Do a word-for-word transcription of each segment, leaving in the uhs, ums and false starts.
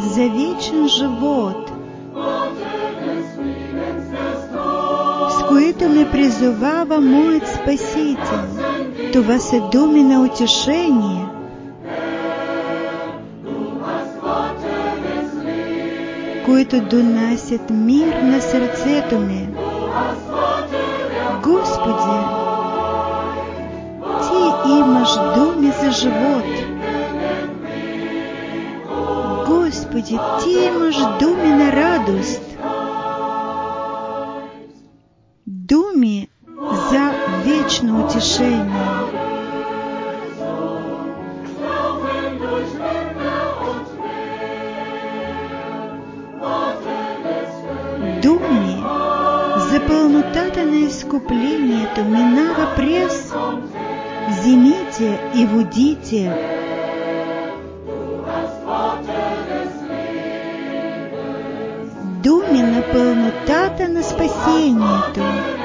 за вечен живот, с които ме призовава моят Спаситель. Това са думи на утешение. Които донасят мир на сърцето ми. Господи, Ти имаш думи за живот. Господи, Ти имаш думи на радост. Думи за вечно утешение. Думи за пълнотата на изкуплението минава през земите и водите. Думи на пълнотата на спасението.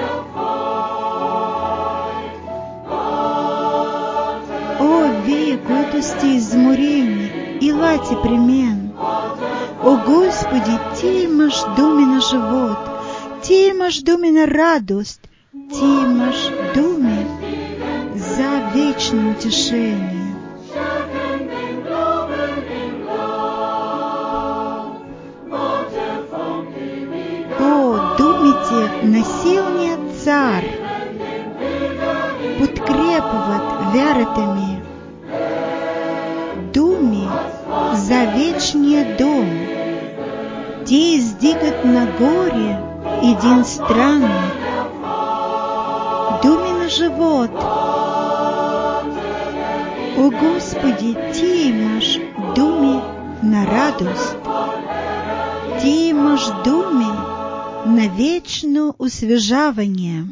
О, вие, които сте изморени, елате при мен. О, Господи, Ти имаш думи на живот, Ти имаш думи на радост, Ти имаш думи за вечно утешение. О, думите на силния цар подкрепват вярата ми. Думи за вечния дом. Те издигат нагоре един странник. Думи на живот. О, Господи, Ти имаш думи на радост. Ти имаш думи на вечно освежаване.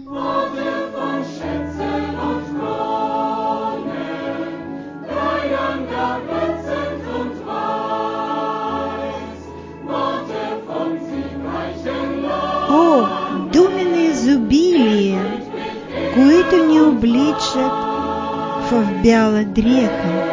О, думи на изобилие, които ни обличат в бяла дреха.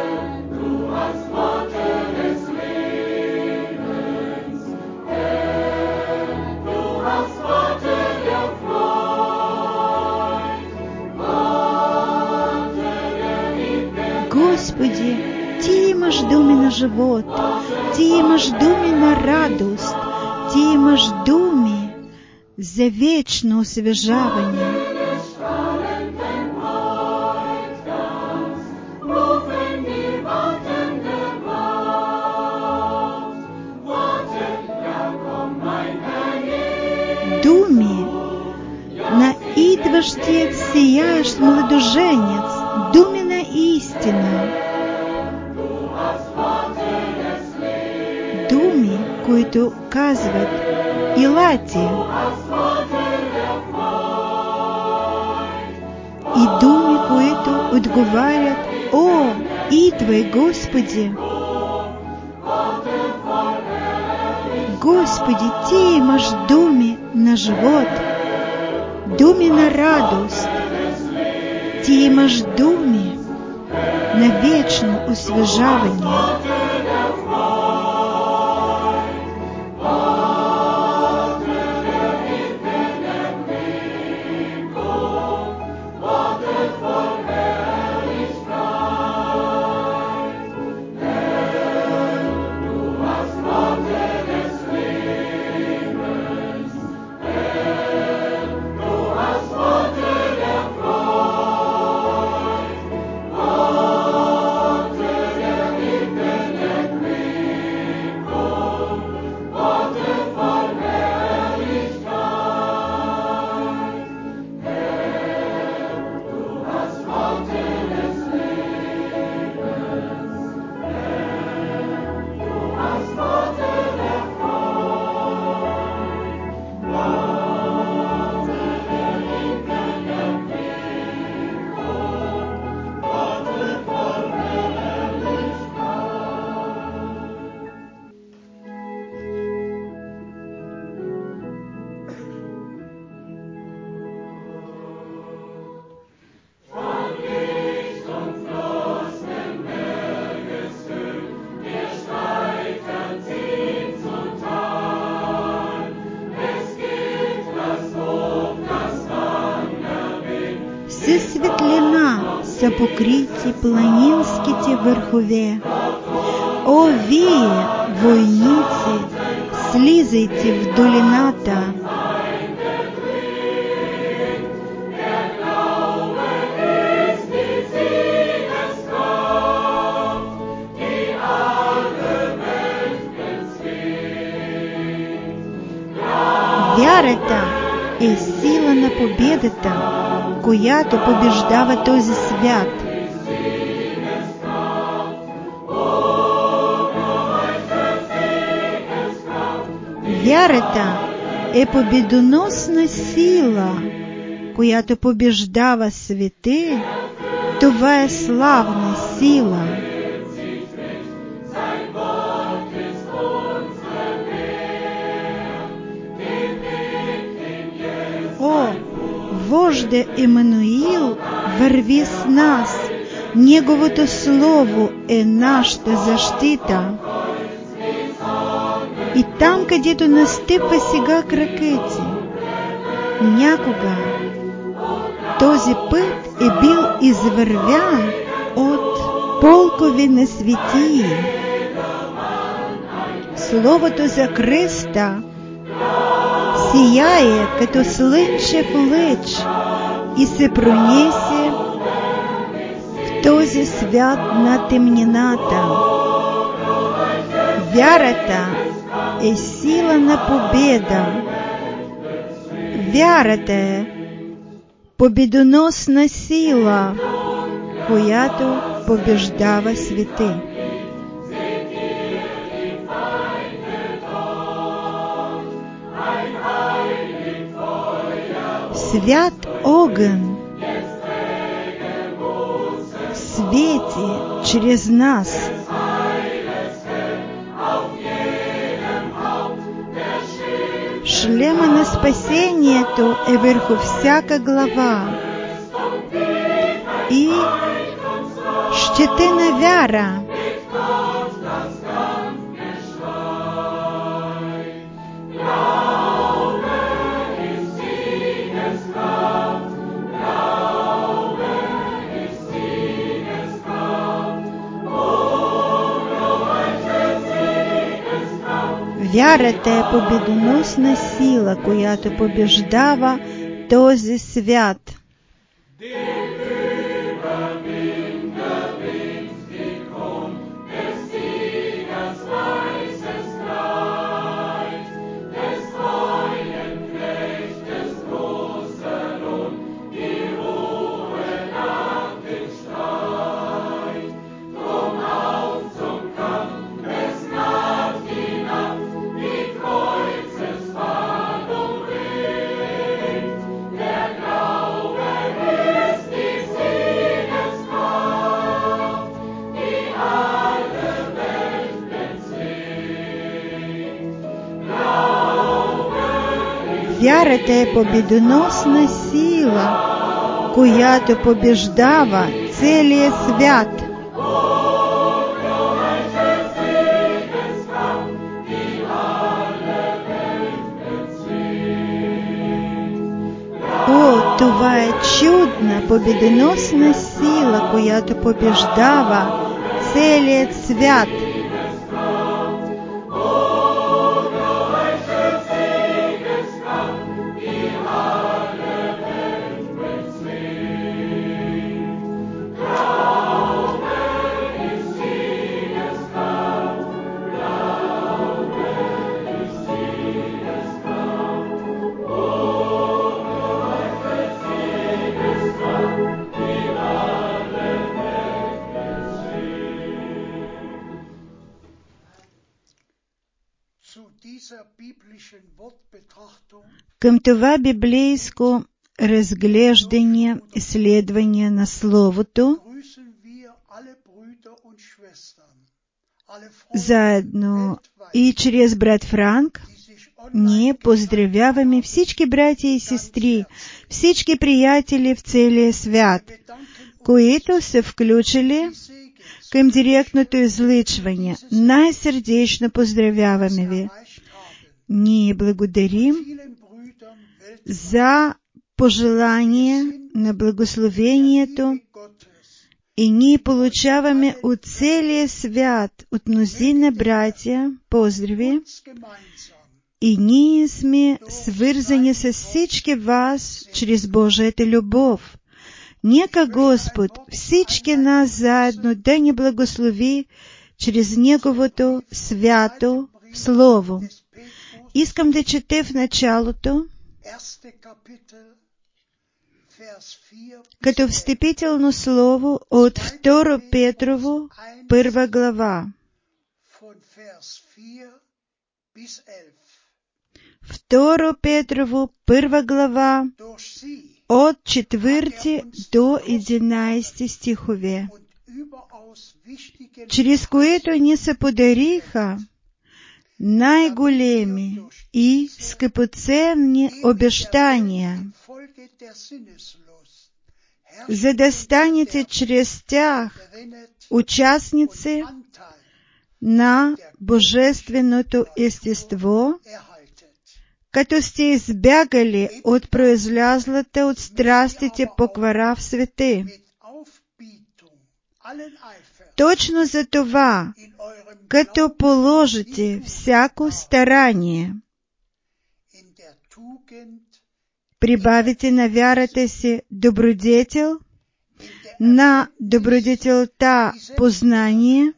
Господи, Ти имаш думи на живот, Ти имаш думи на радост, Ти имаш думи за вечно освежаване. Думи на идващият сияещ младоженец, думи на истина. Думи, които казват елате. И думи, които отговарят: о, идвай, Господи. Господи, Ти имаш думи на живот, думи на радост. Ти имаш думи на вечно освежаване. са покриті планинските верхове. О вие, войниці, слізайте в долината. Вярата е сила на победата, която побеждава този свят. Вярата е победоносна сила, която побеждава свете. Това е славна сила. О, Вожде Емануил, върви с нас. Неговото слово е нашата защита. И там, където настъпва сега кракети, някога този път е бил извървян от полкове на светии. Словото за Христа сияе като слънчев лъч и се пронесе в този свят на темнината. Вярата е сила на победа. Вярата е победоносна сила, която побеждава свете. Свят огън свети чрез нас. Шлема на спасението е върху всяка глава и щите на вяра. Вярата е победоносна сила, която побеждава този свят. Вярата е победоносна сила, която побеждава целия свят. О, това е чудна победоносна сила, която побеждава целият свят. Към това библейско разглеждане, изследване на Словото, заедно и чрез брат Франк, ние поздравяваме всички братя и сестри, всички приятели в целия свят, които са включили към директното излъчване. Най-сърдечно поздравяваме ви. Ние благодарим за пожелание на благословението И ние получаваме от целия свят, от мнозина братя, поздрави, и ние сме свързани с всички вас чрез Божията любов. Нека Господ всички нас заедно да ни благослови чрез Неговото свято Слово. Искам да чете в началото, като встъпително слово от Второ Петрово, първа глава. Второ Петрово, първа глава, от четвърти до единайсети стихове, чрез които ни се подариха най-големи и скъпоценни обещания, за да станете чрез тях участници на Божественото естество, като сте избягали от произлязлата от страстите поквара в света. Точно за това, като положите всяко старание, прибавите на вярата си добродетел, на добродетелта познание,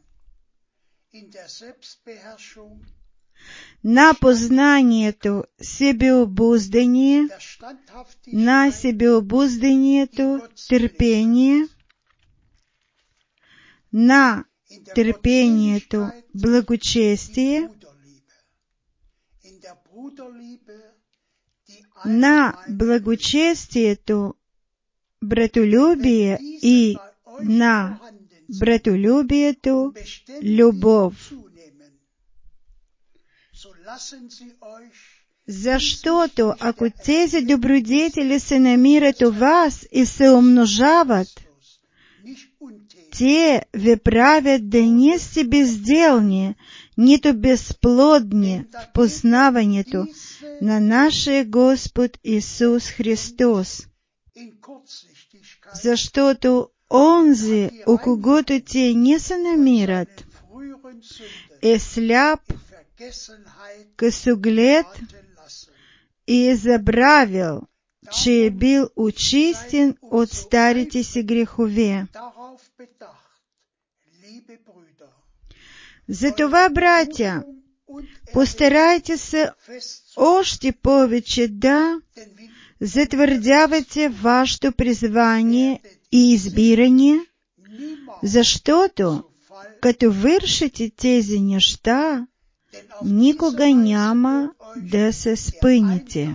на познанието себеобуздание, на себеобузданието търпение, на търпението благочестие, на благочестието братолюбие и на братолюбието любов. Защото ако тези добродетели се намират у вас и се умножават, те ви правят да не сте безделни, нито безплодни в познаването на нашия Господ Исус Христос. Защото онзи, у когото те не се намират, е сляп, късоглед и е забравил, че е бил очистен от старите си грехове. Затова, братя, постарайте се още повече да затвърдявате вашето призвание и избиране, защото като вършите тези неща, никога няма да се спънете.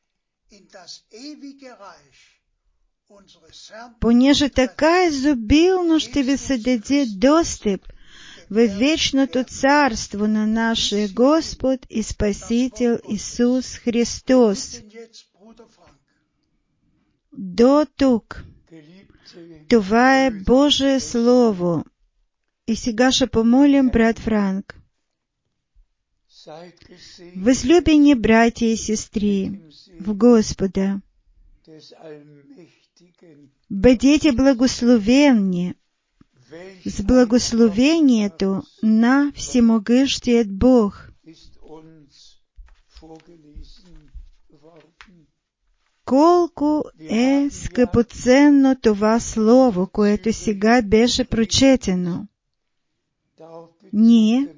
Понеже така изобилно ще ви се даде достъп в вечното царство на нашия Господ и Спасител Исус Христос. До тук. Това е Божие Слово. И сега ще помолим брат Франк. Возлюбени братья и сестры в Господа, бъдете благословенни с благословението на Всемогъщият Бог. Колко е скъпоценно това слово, което сега беше прочетено. Ние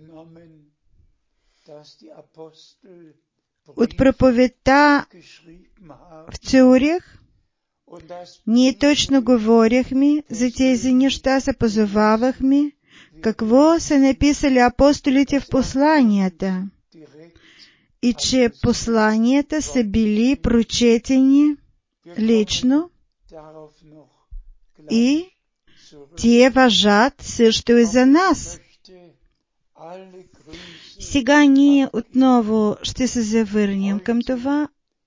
от проповедта в Цюрих ние точно говорихме за тези неща, се позовавахме, какво са написали апостолите в посланията, и че посланията са били прочетени лично и те важат също и за нас. Сега ние отново ще се завърнем към това.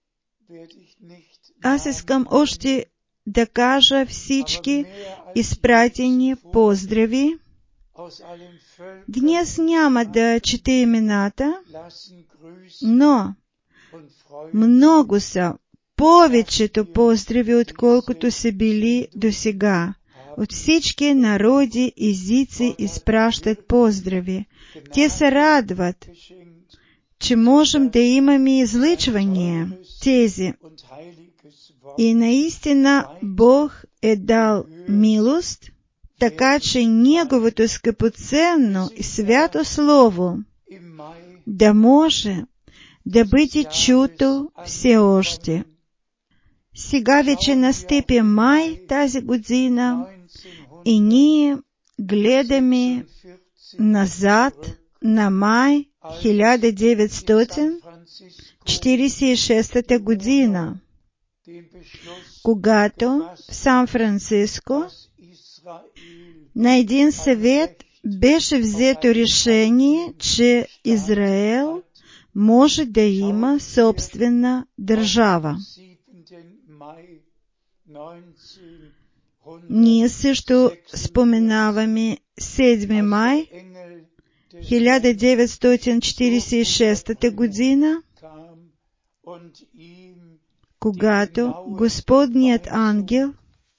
Аз искам още да кажа всички изпратени поздрави. Днес няма да чета имената, но много са, повечето поздрави, отколкото са били досега. от всички народи езици изпращат поздрави. Те се радват, че можем да имаме излъчвания тези. И наистина Бог е дал милост, така че Неговото скъпоценно и свято Слово да може да бъде чуто все още. Сега вече настъпи май тази година и ние гледаме назад на май хиляда деветстотин четиридесет и шеста година, когато в Сан-Франциско на един съвет беше взето решение, че Израел може да има собствена държава. Ние също споменаваме седми май хиляда деветстотин четиридесет и шеста година, когато Господният ангел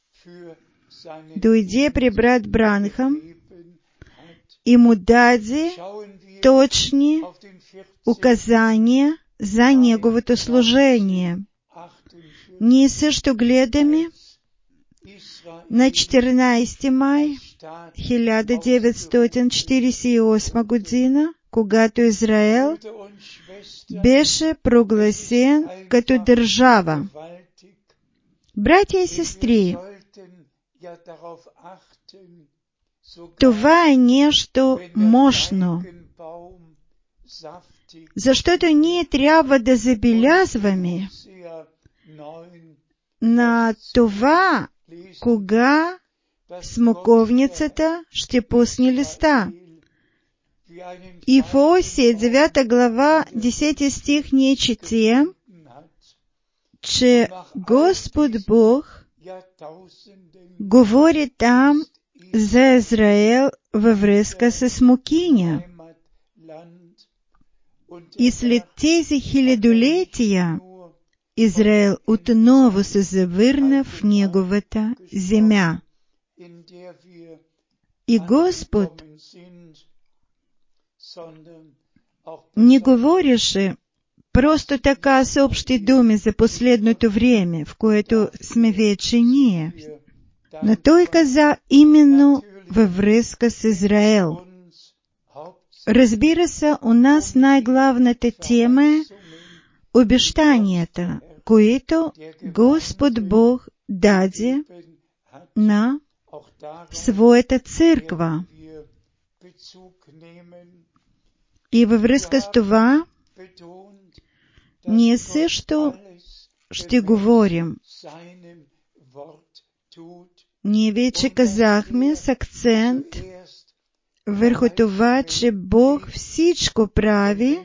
дойде при брат Бранхам и му даде точни указания за неговото служение. Ние също гледаме на четиринадесети май хиляда деветстотин четиридесет и осма година, когато Израел беше прогласен като държава. Братя и сестри, това е нещо мощно, защото ние трябва да забелязваме на това, кога смоковницата ще пусне листа. И в Осия, девета глава, десети стих ние четем, че Господ Бог говори там за Израел във връзка с смокиня. И след тези хилядолетия Израел отново се завърна в неговата земя. И Господ не говореше просто така с общи думи за последното време, в което сме вече ние. Но Той каза именно във връзка с Израел. Разбира се, у нас най-главната тема е обещанията, които Господ Бог даде на своята църква. И във връзка с това, ние също ще говорим. Ние вече казахме с акцент върху това, че Бог всичко прави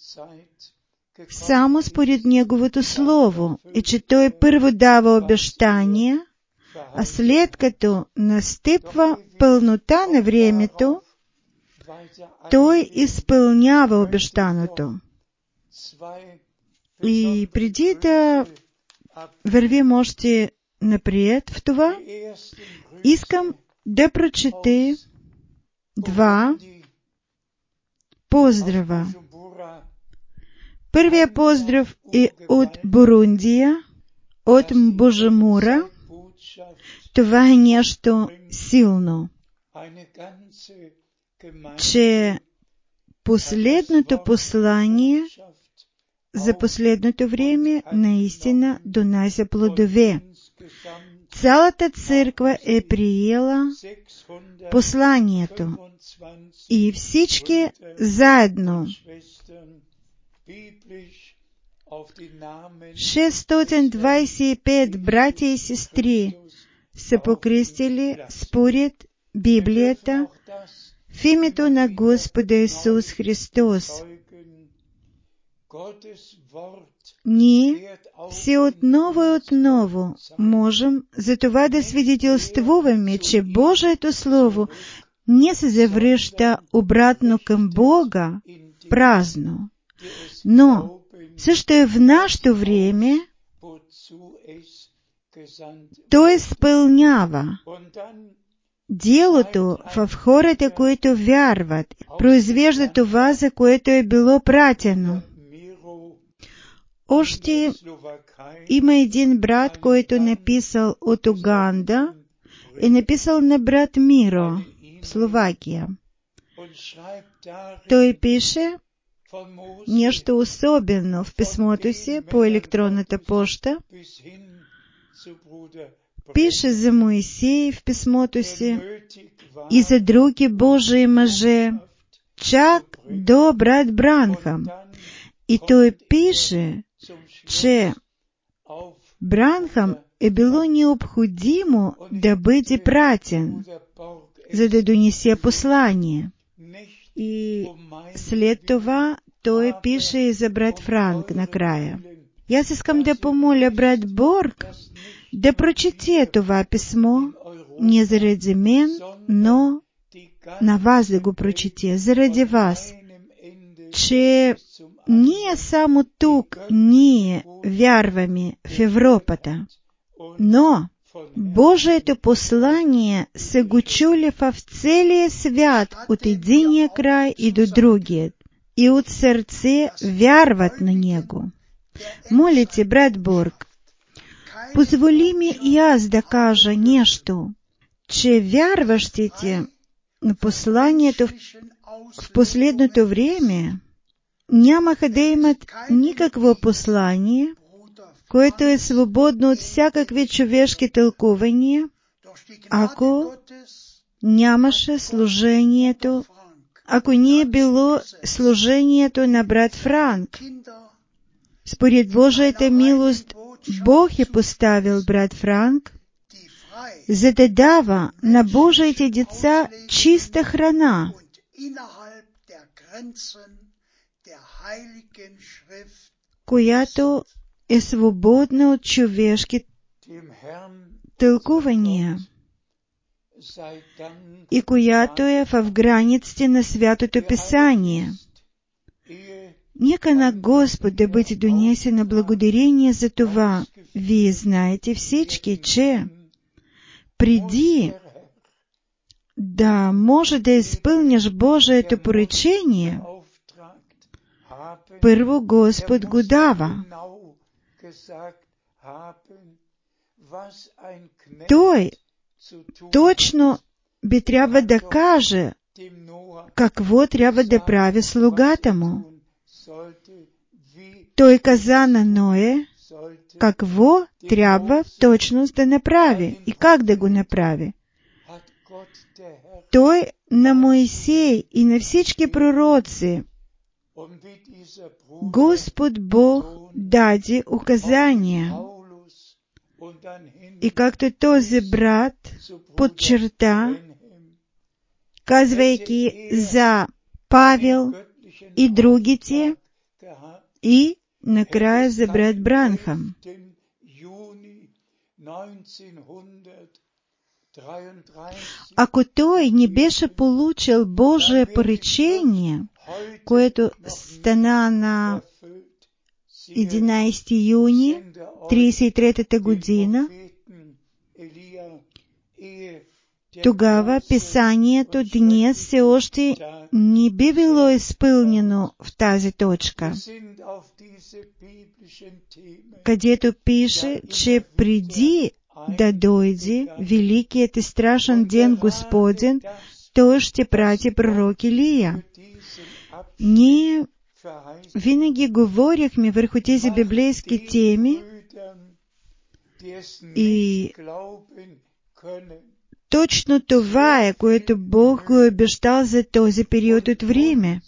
само според Неговото Слово и че Той първо дава обещания, а след като настъпва пълнота на времето, Той изпълнява обещаното. И преди да вървим още напред в това, искам да прочете два поздрава. Първия поздрав е от Бурундия, от Мбужамура. Това е нещо силно, че последното послание за последното време наистина донася плодове. Цялата църква е приела посланието и всички заедно шестстотин двадесет и пет братя и сестри са покръстили според Библията в името на Господа Исус Христос. Ние все отново и отново можем за това да свидетелствуваме, че Божието Слово не се завръща обратно към Бога празно, но също и в нашето време То изпълнява. ділото в вхорите, което вярват, произвежда това, за което е било пратено. Още има един брат, който написал от Уганда и написал на брат Миро в Словакия. Той пише нещо особено в писмото си по електронната поща. Пише за Моисей в писмото си и за други Божии мъже, чак до брат Бранхам. И той пише, че Бранхам е било необходимо да бъде пратен, за да донесе послание. И след това той пише и за брат Франк накрая. И аз искам да помоля брат Борг да прочете това писмо не заради мен, но на вас да го прочете, заради вас, че ние само тук, ние вярваме в Европата, но Божието послание са го чули в целия свят от единия край и до другия, и от сърце вярват на него. Молите, брат Борг, позволи ми и аз да кажа нещо, че вярващите на посланието в, в последното време нямаха да имат никакво послание, което е свободно от всякакви човешки тълкувания, ако нямаше служението, ако не е било служението на брат Франк. Според Божията милост, Бог е поставил брат Франк, за да дава на Божиите деца чиста храна, която е свободна от човешки тълкувания и която е в границите на Святото Писание. Нека на Господ да бъде донесено благодарение за това. Вие знаете всички, че преди да може да изпълниш Божието поръчение, първо Господ го дава. Той точно би трябва да каже какво трябва да прави слугата му. Той каза на Ное какво трябва точно да направи и как да го направи. Той на Моисей и на всички пророци Господ Бог даде указания. И както този брат подчерта, казвайки за Павел и другите, и накрая за брат Бранхам. Ако той не беше получил Божие поръчение, което стана на единайсети юни тридесет и трета година, тогава Писанието днес все още не би било изпълнено в тази точка, където пише, че преди да дойде великият и страшен ден Господен, той ще прати пророк Илия. Ние винаги говорихме върху тези библейски теми и точно това е, което Бог го е обещал за този период от време.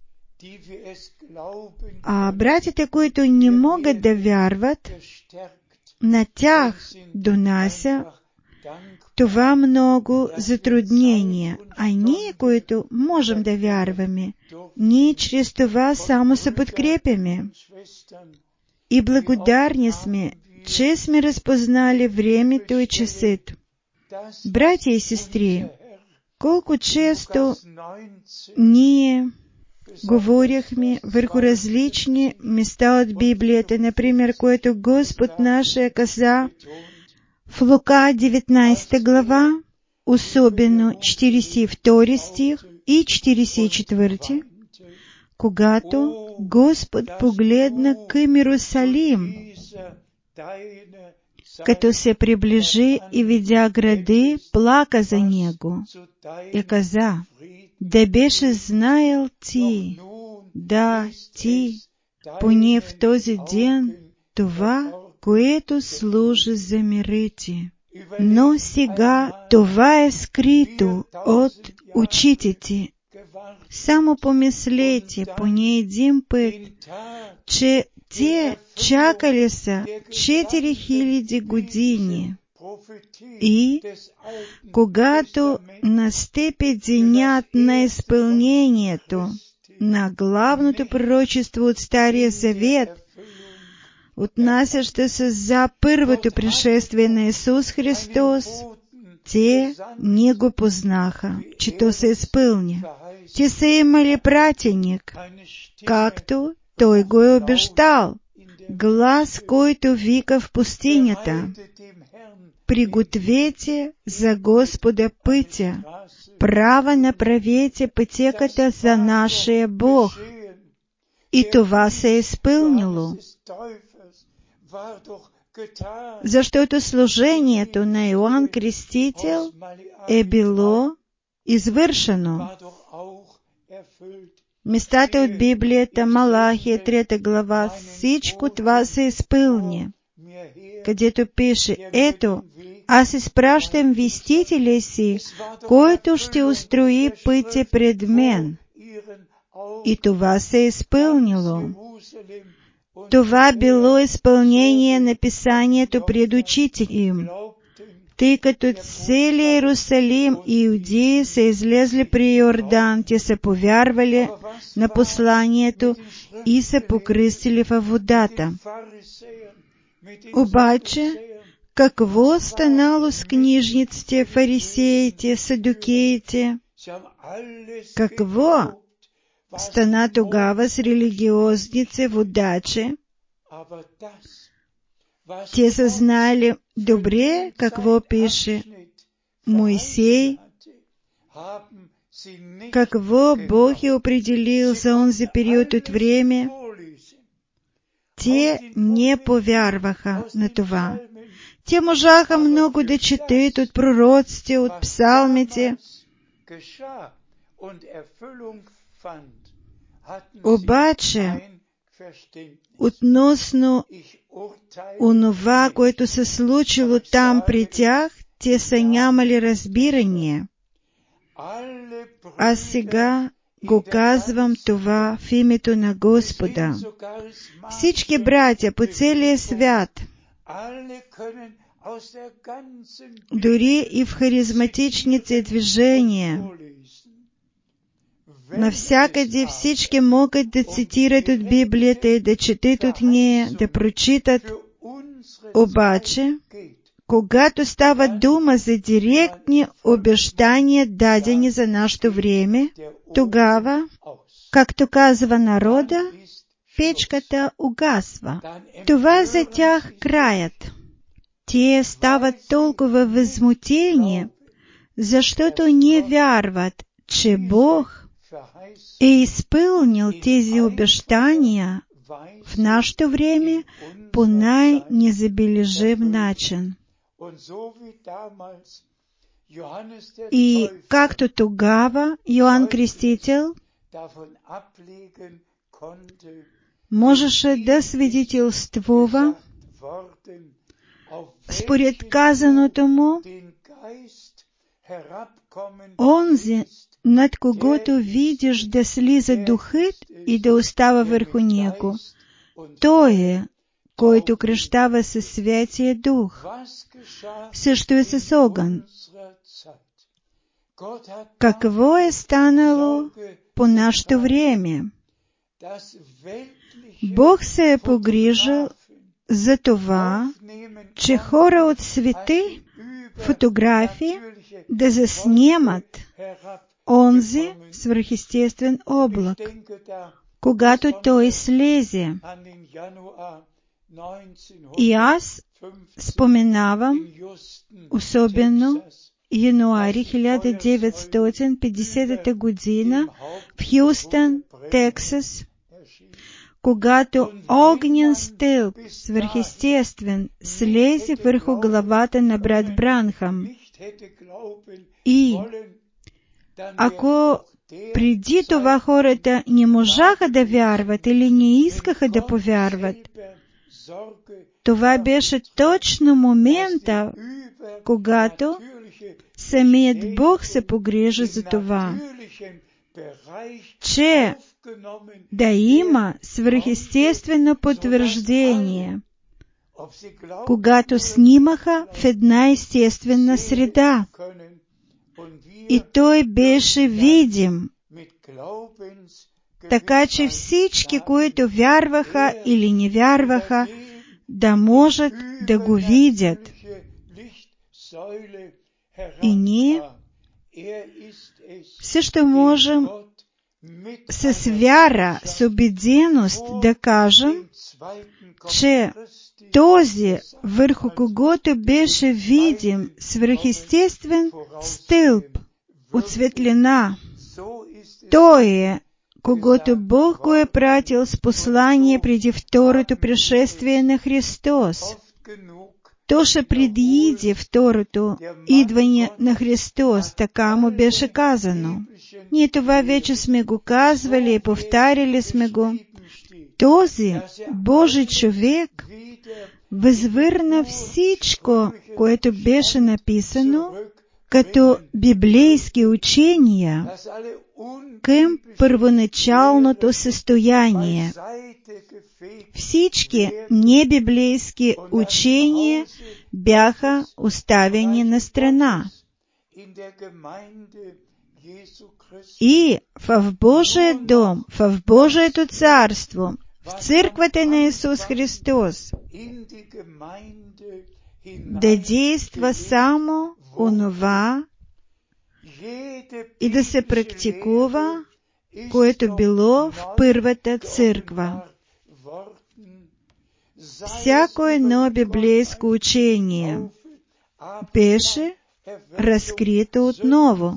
А братите, които не могат да вярват, на тях донася това много затруднения, а ние, които можем да вярваме, ние чрез това само се подкрепяме. И благодарни сме, че сме разпознали времето и часето. Братя и сестри, колко често ние говорихме върху различни места от Библията, например, което Господ наш е каза в Лука деветнайсета глава, особено четиридесет и втори стих и четиридесет и четвърти, когато Господ погледна към Иерусалим, като се приближи и видя гради, плака за него и каза: да беше знаел ти, да ти, поне в този ден, това, което служи за мирите. Но сега това е скрито от очите. Само помислете поне един път, че те чакали са четири хиляди години. И когато настъпи денят на изпълнението на главното пророчество от Стария Завет, отнасящо се за първото пришествие на Исус Христос, те не го познаха, че то се изпълни. Те са имали пратеник, както Той го е обещал, глас, който вика в пустинята: пригответе за Господа пътя, право направете пътеката за нашия Бог. И това се е изпълнило, защото служението на Йоанн Крестител е било извършено. Местата от Библията, Малахия, трета глава, всичко това се изпълни, където пише: ето, аз изпращам вестителя си, който ще устрои пътя пред мен. И това се е изпълнило. Това било изпълнение на Писанието пред очите им, тъй като целият Иерусалим и Иудея са излезли при Йордан, те са повярвали на посланието и са покръстили във водата. Обаче, какво станало с книжниците, фарисеите, садукеите? Какво стана тогава с религиозните водачи? Те са знали добре какво пише Моисей, какво Бог е определил за онзи период от време. Те не повярваха на това. Те можаха много да четат от пророците, от псалмите. Обаче, относно онова, което се случило там при тях, те са нямали разбирание. А сега го казвам това в името на Господа. Всички братя по целия свят, дори и в харизматичните движения, навсякъде всички могат да цитират от Библията и да четат от нея, да прочитат. Обаче, когато става дума за директни обещания, дадени за нашето време, тогава, както казва народа, печката угасва. Това за тях краят. Те стават толкова възмутени, защото не вярват, че Бог е изпълнил тези обещания в нашето време по най-незабележим начин. И както тогава Йоанн Крестител можеше да свидетелствува според казаното му, онзи, над когото видиш да слиза духът и да остава върху него, той е, който кръщава със Святия Дух, също и с огън. Какво е станало по нашето време? Бог се е погрижил за това, че хора от света, фотографии, да заснемат онзи свръхестествен облак, когато той слезе. И аз споменавам особено януарі хиляда деветстотин пятидесятата година в Хюстон, Тексас, когато огнен стълб, свръхестествен, слезе върху главата на брат Бранхам. И ако преди това хората не можаха да вярват или не искаха да повярват, това беше точно момента, когато самият Бог се погрижи за това, че да има свръхестествено потвърждение, когато снимаха в една естествена среда. И той беше видим, така че всички, които вярваха или не вярваха, да можат да го видят. И ние също можем с вяра, с убеденост да кажем, че този, върху когото беше видим свръхестествен стълб от светлина, той е, когото Бог го е пратил с послание преди второто пришествие на Христос. То ще предиди второто идване на Христос, така му беше казано. Ние това вече сме го казвали и повтаряли сме го. Този Божий човек възвърна всичко, което беше написано като библейски учения към първоначалното състояние. Всички небиблейски учения бяха оставени на страна. И в Божия дом, в Божието царство, в църквата на Исус Христос, да действа само онова и да се практикува, което било в първата църква. Всяко едно библейско учение беше разкрито отново.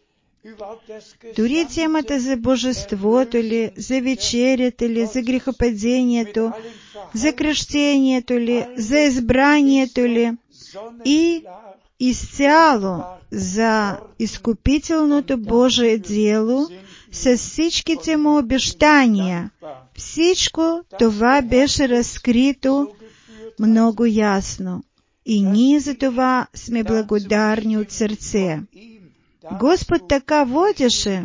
Дори темата за божеството ли, за вечерята ли, за грехопадението, за кръщението ли, за избранието ли и изцяло за изкупителното Божие дело с всичките му обещания. Всичко това беше разкрито много ясно. И ние за това сме благодарни от сърце. Господ така водеше,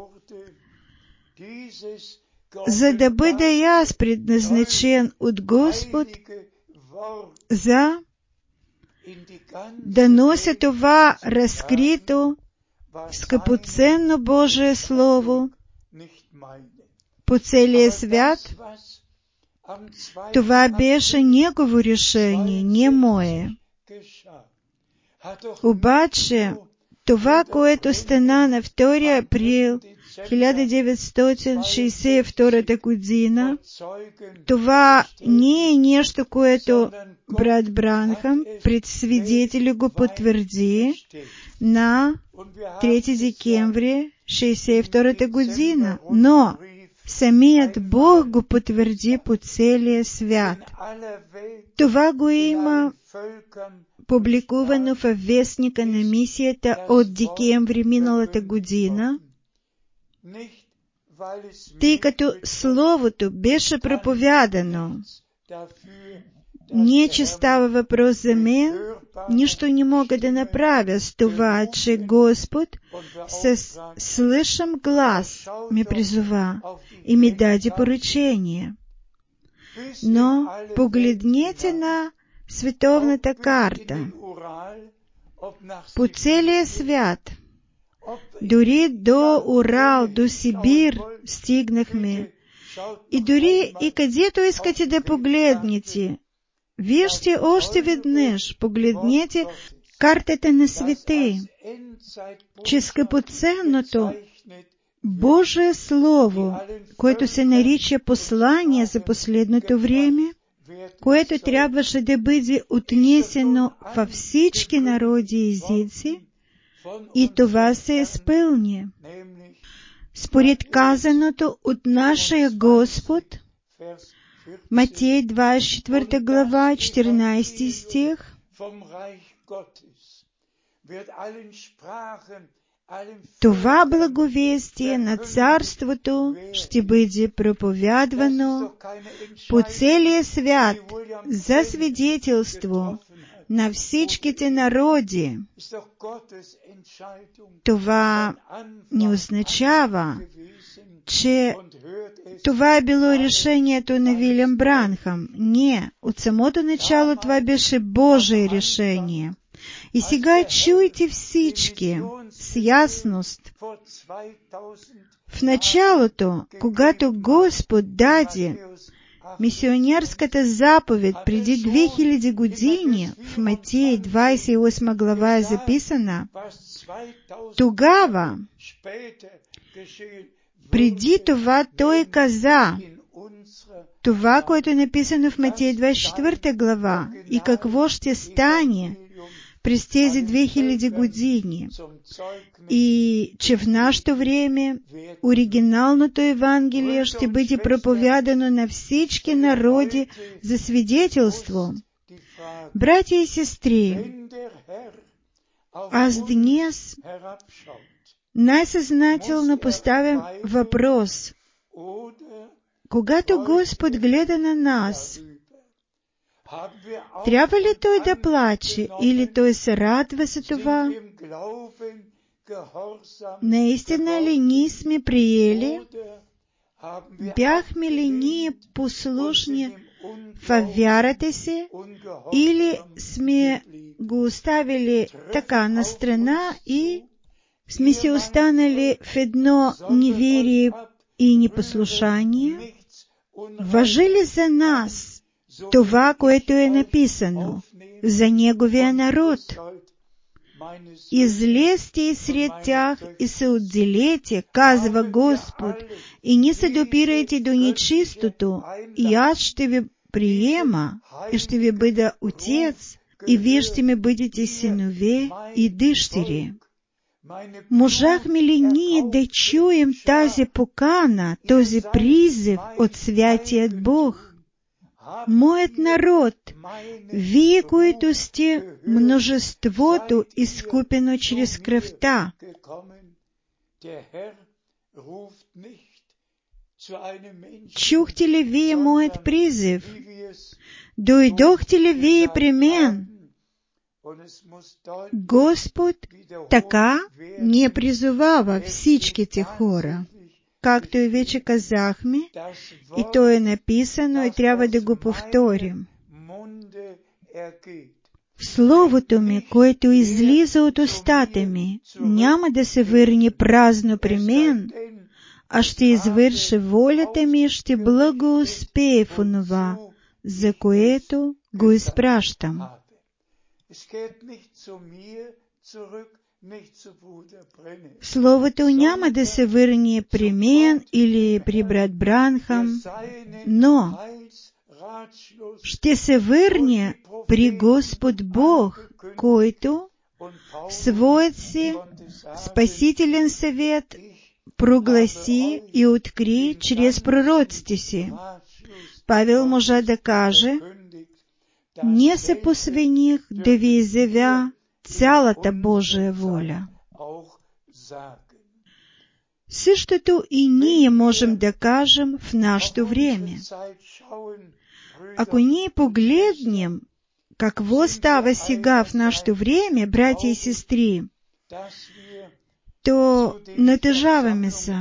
за да бъда и аз предназначен от Господ за да нося това разкрито, скъпоценно Божие Слово по целия свят. Това беше Негово решение, не мое. Обаче, това, което стана на втори април хиляда деветстотин шейсет и втора година, това не е нещо, което брат Бранхам пред свидетели го потвърди на трети декември шейсет и втора година, но самият Бог го потвърди по целия свят. Това го има публикувано в вестника на мисията от декември миналата година, тъй като Словото беше проповядано. Не, че става въпрос за мен, нищо не мога да направя с това, че Господ с слышам глас ми призова и ми даде поръчение. Но погледнете на световната карта. По целия свят, дори до Урал, до Сибир стигнахме. И дори и където искате да погледнете, вижте още веднъж, погледнете картата на свете, че скъпоценното Божие Слово, което се нарича послание за последното време, което трябваше да бъде отнесено във всички народи и езици, і това се изпълни. Според казаното от нашия Господ, Матей двадесет и четвърта глава, четиринадесети стих, това благовестие на Царството ще бъде проповядвано по целия свят за свидетелство на всичките народи. Това не означава, че това е било решението на Вилям Бранхам. Не, от самото начало това беше Божие решение. И сега чуйте всички с ясност. В началото, когато Господ даде мисионерската заповед преди две хиляди години, в Матей двадесет и осма глава е записана, тогава, преди това Той каза това, което е написано в Матей двадесет и четвърта глава, и какво ще стане през тези две хиляди години, и че в нашето време оригиналното Евангелие ще бъде проповядано на всички народи за свидетелство. Братя и сестри, аз днес най-съзнателно поставям въпрос. Когато Господ гледа на нас, трябва ли Той да плаче или Той се радва за това? Наистина ли ние сме приели? Бяхме ли ние послушни в вярата си или сме го оставили така на страна и сме се останали в едно неверие и непослушание? Важи ли за нас това, което е написано за Неговия народ? Излезте сред тях и се отделете, казва Господ, и не се допирайте до нечистото, и аз ще ви приема, и ще ви бъда Отец, и вие ще ми бъдете синове и дъщери. Можахме ли ние да чуем тази покана, този призив от Святият Бог? Моят народ, вие, които сте множеството, изкупено чрез кръвта. Чухте ли вие моят призив? Дойдохте ли вие при мен? Господ така ни призовава всичките хора. Както и вече казахме, и то е написано, и трябва да го повторим. Словото ми, което излиза от устата ми, няма да се върне празно при мен, а ще извърши волята ми и ще благоуспее в онова, за което го изпращам. Словото няма да се върне при мен или при брат Бранхам, но ще се върне при Господ Бог, който своят си спасителен съвет прогласи и откри чрез пророците си. Павел може да каже: «Не се посвених да ви изявя цялата Божия воля». Същото и ние можем да кажем в нашето време. Ако ние погледнем какво става сега в нашето време, братя и сестри, то натъжаваме се.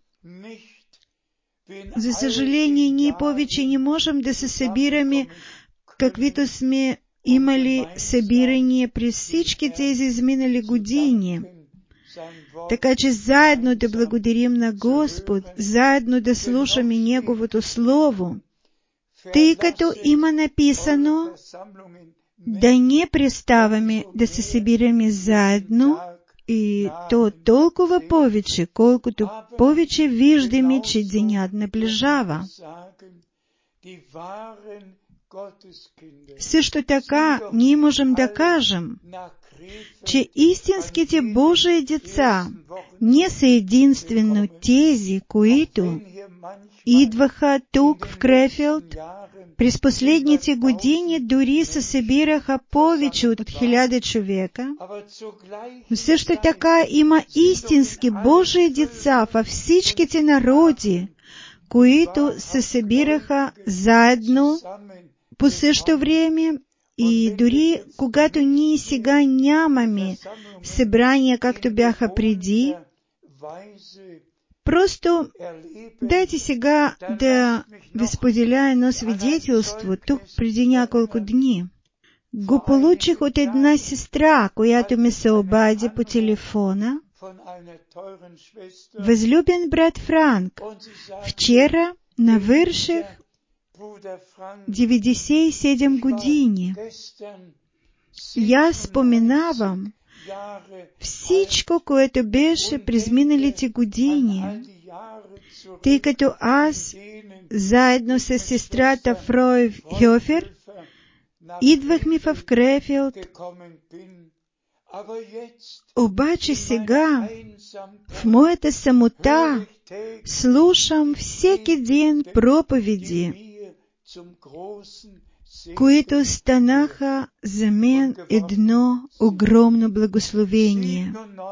За съжаление, ние повече не можем да се събираме, каквито сме имали събирания през всички тези изминали години. Така че заедно да благодарим на Господ, заедно да слушаме Неговото Слово, тъй като има написано да не преставаме да се събираме заедно, и то толкова повече, колкото повече виждаме, че денят наближава. Също така, ние можем да кажем, че истинските Божии деца не са единствено тези, които идваха тук в Крефелд. През последните години дори се събираха повече от хиляда човека, но също така има истински Божии деца във всичките народи, които се събираха заедно по същото време. И дори когато ние сега нямаме събрания, както бяха преди, просто дайте сега да ви споделя едно свидетелство тук преди няколко дни. Го получих от една сестра, която ми се обади по телефона. Възлюбен брат Франк, вчера навърших деветдесет и седем години. И аз споменавам всичко, което беше през миналите години, тъй като аз, заедно с сестрата Фрой Хьофер, идвахме в Крефелд. Обаче сега, в моята самота, слушам всеки ден проповеди, които станаха за мен едно огромно благословение.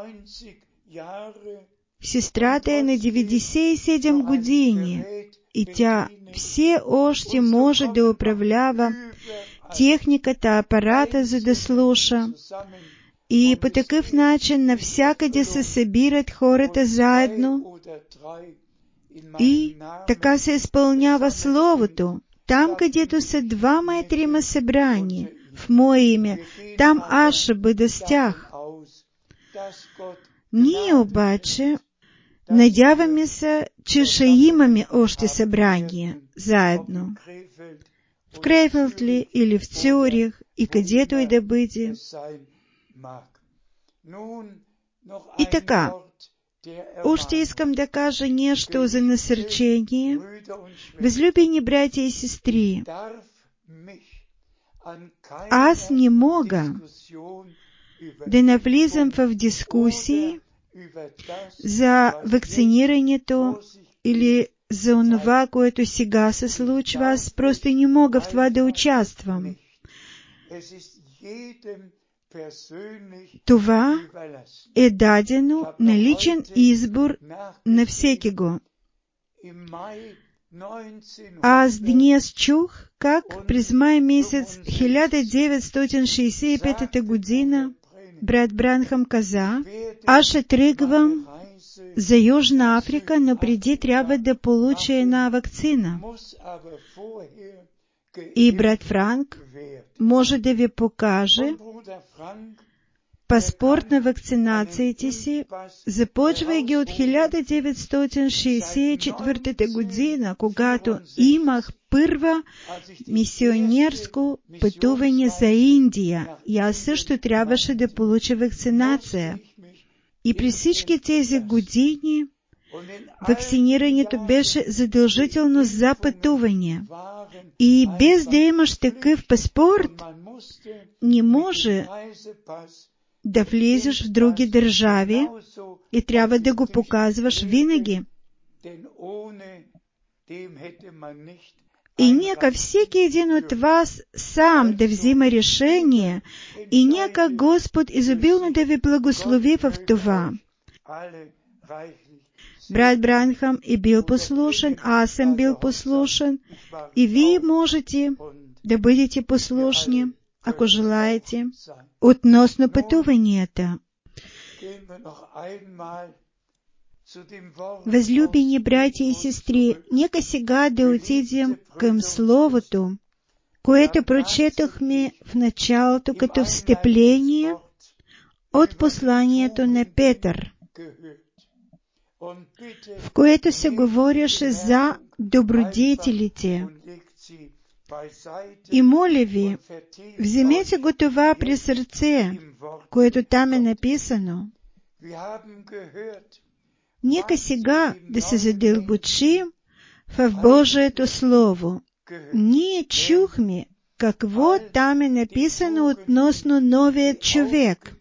Сестрата е на деветдесет и седем години и тя все още може да управлява техниката, апарата, за да слуша. И по такъв начин навсякъде се събират хората заедно и така се изпълнява Словото. Там, където са двама и трима събрани в Мое име, там аз ще бъда с тях. Ние обаче надяваме се, че ще имаме още събрания заедно. В Крефелд ли или в Цюрих и където и да бъде. И така, още искам да кажа нещо за насърчение. Възлюбени братя и сестри, аз не мога да навлизам в дискусии за вакцинирането или за онова, което сега се случва. Аз просто не мога в това да участвам. Това е дадено на личен избор на всеки го. Аз днес чух, как през май месец хиляда деветстотин шейсет и пета година брат Бранхам каза: аз ще тръгвам за Южна Африка, но преди трябва да получа една вакцина. И брат Франк може да ви покаже паспорт на вакцинациите си, започвайки от хиляда деветстотин шейсет и четвърта година, когато имах първа мисионерско пътуване за Индия. И аз също трябваше да получа вакцинация. И при всички тези години вакцинирането беше задължително за пътуване. И без да имаш такъв паспорт, не може да влизаш в други държави и трябва да го показваш винаги. И нека всеки един от вас сам да взима решение и нека Господ изобилно да ви благослови в това. Брат Бранхам е бил послушен, аз съм бил послушен и вие можете да бъдете послушни, ако желаете, относно пътуванията. Възлюбени братя и сестри, нека сега да отидем към Словото, което прочетохме в началото като встъпление от посланието на Петър, в което се говореше за добродетелите. И моля ви, вземете го това при сърце, което там е написано. Нека сега да се задълбочим в Божието Слово. Ние чухме, какво там е написано относно новият човек.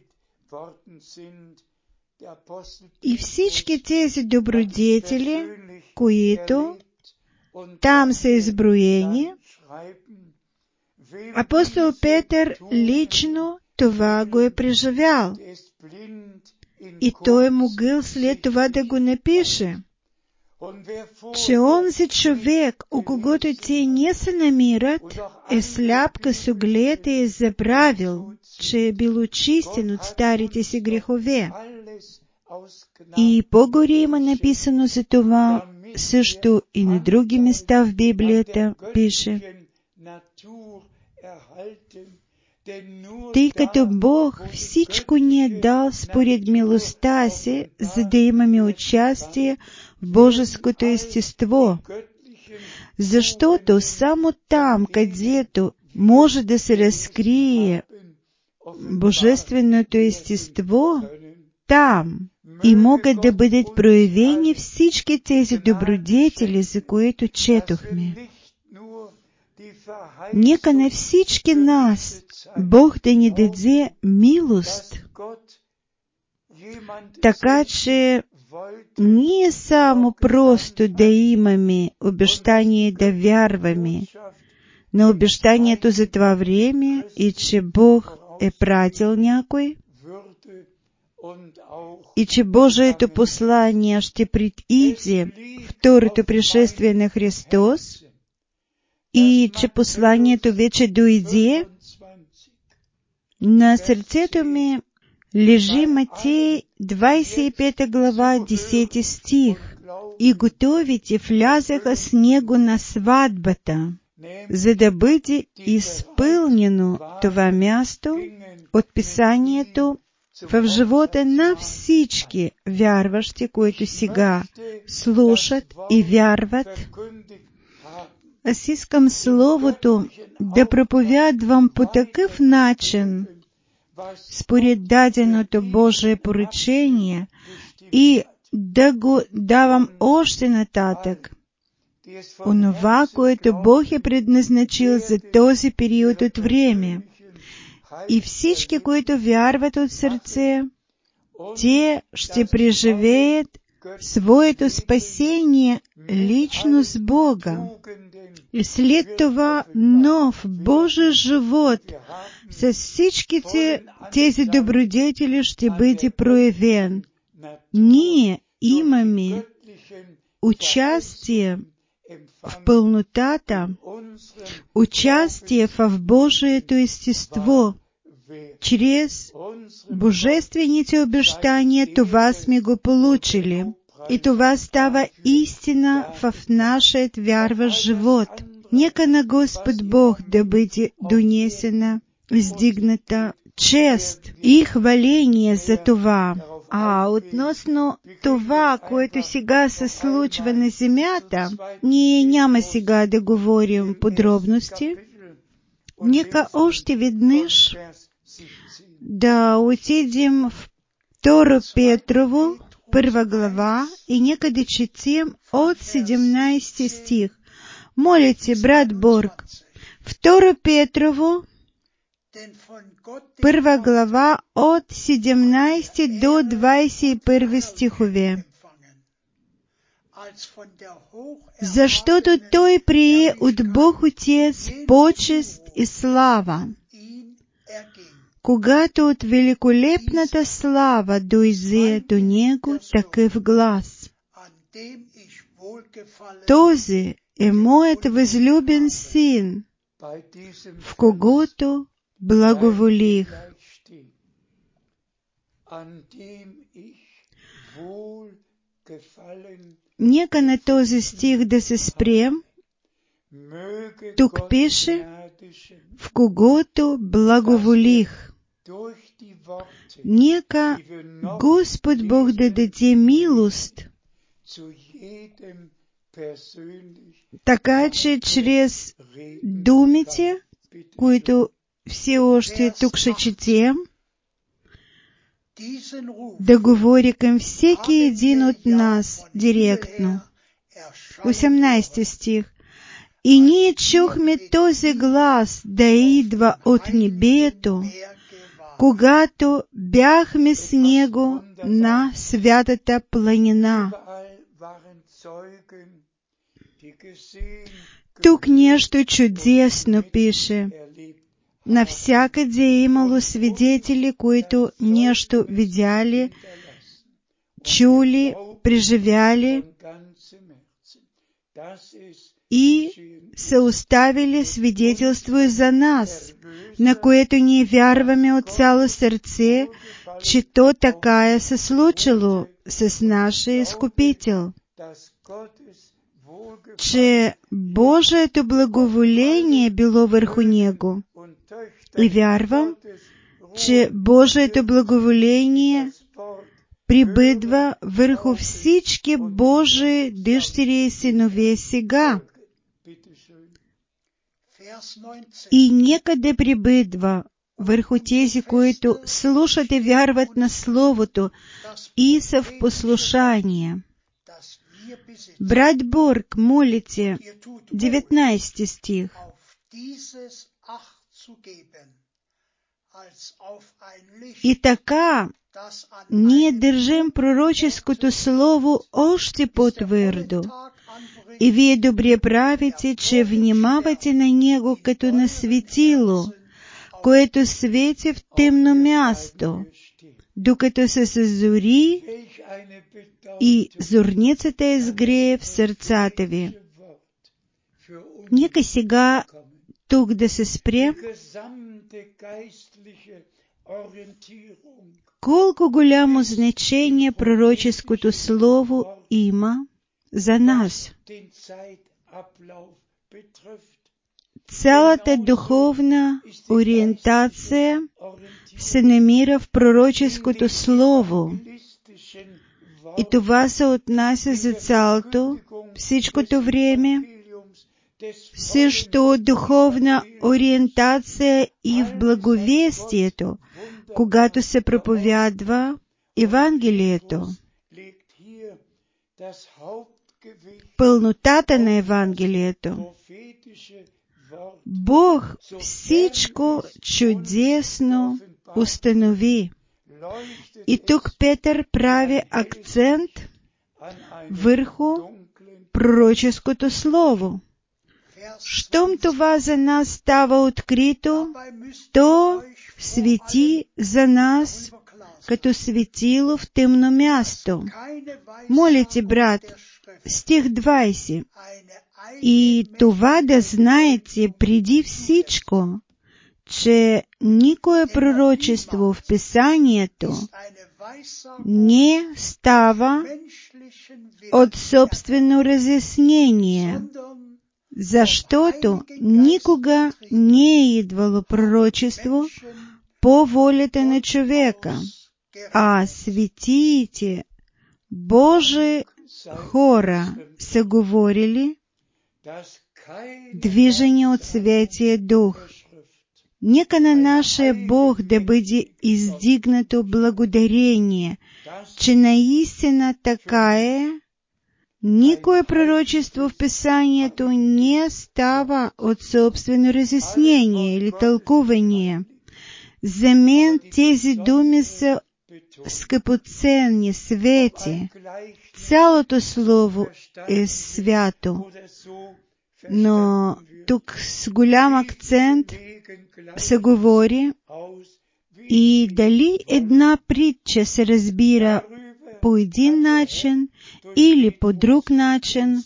И всички тези добродетели, които там са изброени, апостол Петър лично това го е преживял. И той е могъл след това да го напише, че онзи човек, у когото те не се намират, е сляп късоглед и е забравил, че е бил очистен от старите си грехове. И по-горе има написано за това, също и на други места в Библията пише, тъй като Бог всичко ни е дал според милостта си, за да имаме участие в божеското естество. Защото само там, където може да се разкрие божественото естество, там и могат да бъдат проявени всички тези добродетели, за които четохме. Нека на всички нас Бог да ни даде милост, така че ние само просто да имаме обещание да вярваме на обещанието за това време и че Бог е пратил някой и че Божието послание ще предиде второто пришествие на Христос и че посланието вече дойде. На сърцето ми лежи Матей двадесет и пета глава, десети стих. И готовите влязаха с него на сватбата, за да бъде изпълнено това място от Писанието в живота на всички вярващи, които сега слушат и вярват. Аз искам Словото да проповядвам по такъв начин, според даденото Божие поръчение, и да го давам още нататък. Онова, което Бог е предназначил за този период от време. И всички, които вярват от сърце, те ще преживеят своето спасение лично с Бога. И след това нов Божий живот с всичките тези добродетели ще бъде проявен. Ние имаме участие в пълнотата, участие в Божието естество. Чрез божествените обещания това сме го получили. И това става истина в нашия вярващ живот. Нека на Господ Бог да бъде донесена, издигната чест и хваление за това. А относно това, което сега се случва на земята, ние няма сега да говорим подробности. Нека още веднъж да отидем в Второ Петрово, първа глава, и нека да четем от седемнадесети стих. Моля те, брат Борг, Второ Петрово, първа глава, от седемнадесети до двадесет и първи стихове. Защото той прие от Бог Отец почест и слава, когато от великолепната слава дойде до него такъв глас: този е моят възлюбен син, в когото благоволих. Нека на този стих да се спрем. Тук пише: в когото благоволих. Нека Господ Бог да даде милост, така че чрез думите, които все още тук ще четем, да говори към всеки един от нас директно. осемнадесети стих. И ние чухме този глас да идва от небето, когато бяхме с него на святата планина. Тук нещо чудесно пише. Навсякъде е имало свидетели, които нещо видяли, чули, преживяли и са оставили свидетелство и за нас, на което ние вярваме от цяло сърце, че то така е се случило с нашия Изкупител, че Божието благоволение било върху него. И вярвам, че Божието благоволение прибъдва върху всички Божии дъщери и синове сега. И някъде прибъдва върху тези, които слушат и вярват на Словото и са в послушание. Брат Борг, молите, деветнайсети стих. И така, ние държим пророческото слово още по-твърдо. И вие добре правите, че внимавате на него като на светило, което свети в темно място, докато се съзори и зорницата изгрее в сърцата ви. Нека сега тук да се спрем. Колко голямо значение пророческото слово има за нас. Цялата духовна ориентация се намира в пророческото слово. И това се отнася за цялото, всичкото време, също духовна ориентация и в благовестието, когато се проповядва Евангелието. Пълнотата на Евангелието. Бог всичко чудесно установи. И тук Петър прави акцент върху пророческото слово. Щом това за нас става открито, то свети за нас като светило в темно място. Молите, брат, стих двайсети. И това да знаете преди всичко, че никое пророчество в Писанието не става от собствено разяснение, защото никога не е идвало пророчество по волята на човека, а светиите Божии хора са говорили, движени от Светия Дух. Нека на нашия Бог да бъде издигнато благодарение, че наистина така е. Никое пророчество в Писанието не става от собствено разяснение или тълкуване. За мен тези думи са скъпоценни, свети. Цялото Слово е свято. Но тук с голям акцент се говори и дали една притча се разбира по един начин или по друг начин.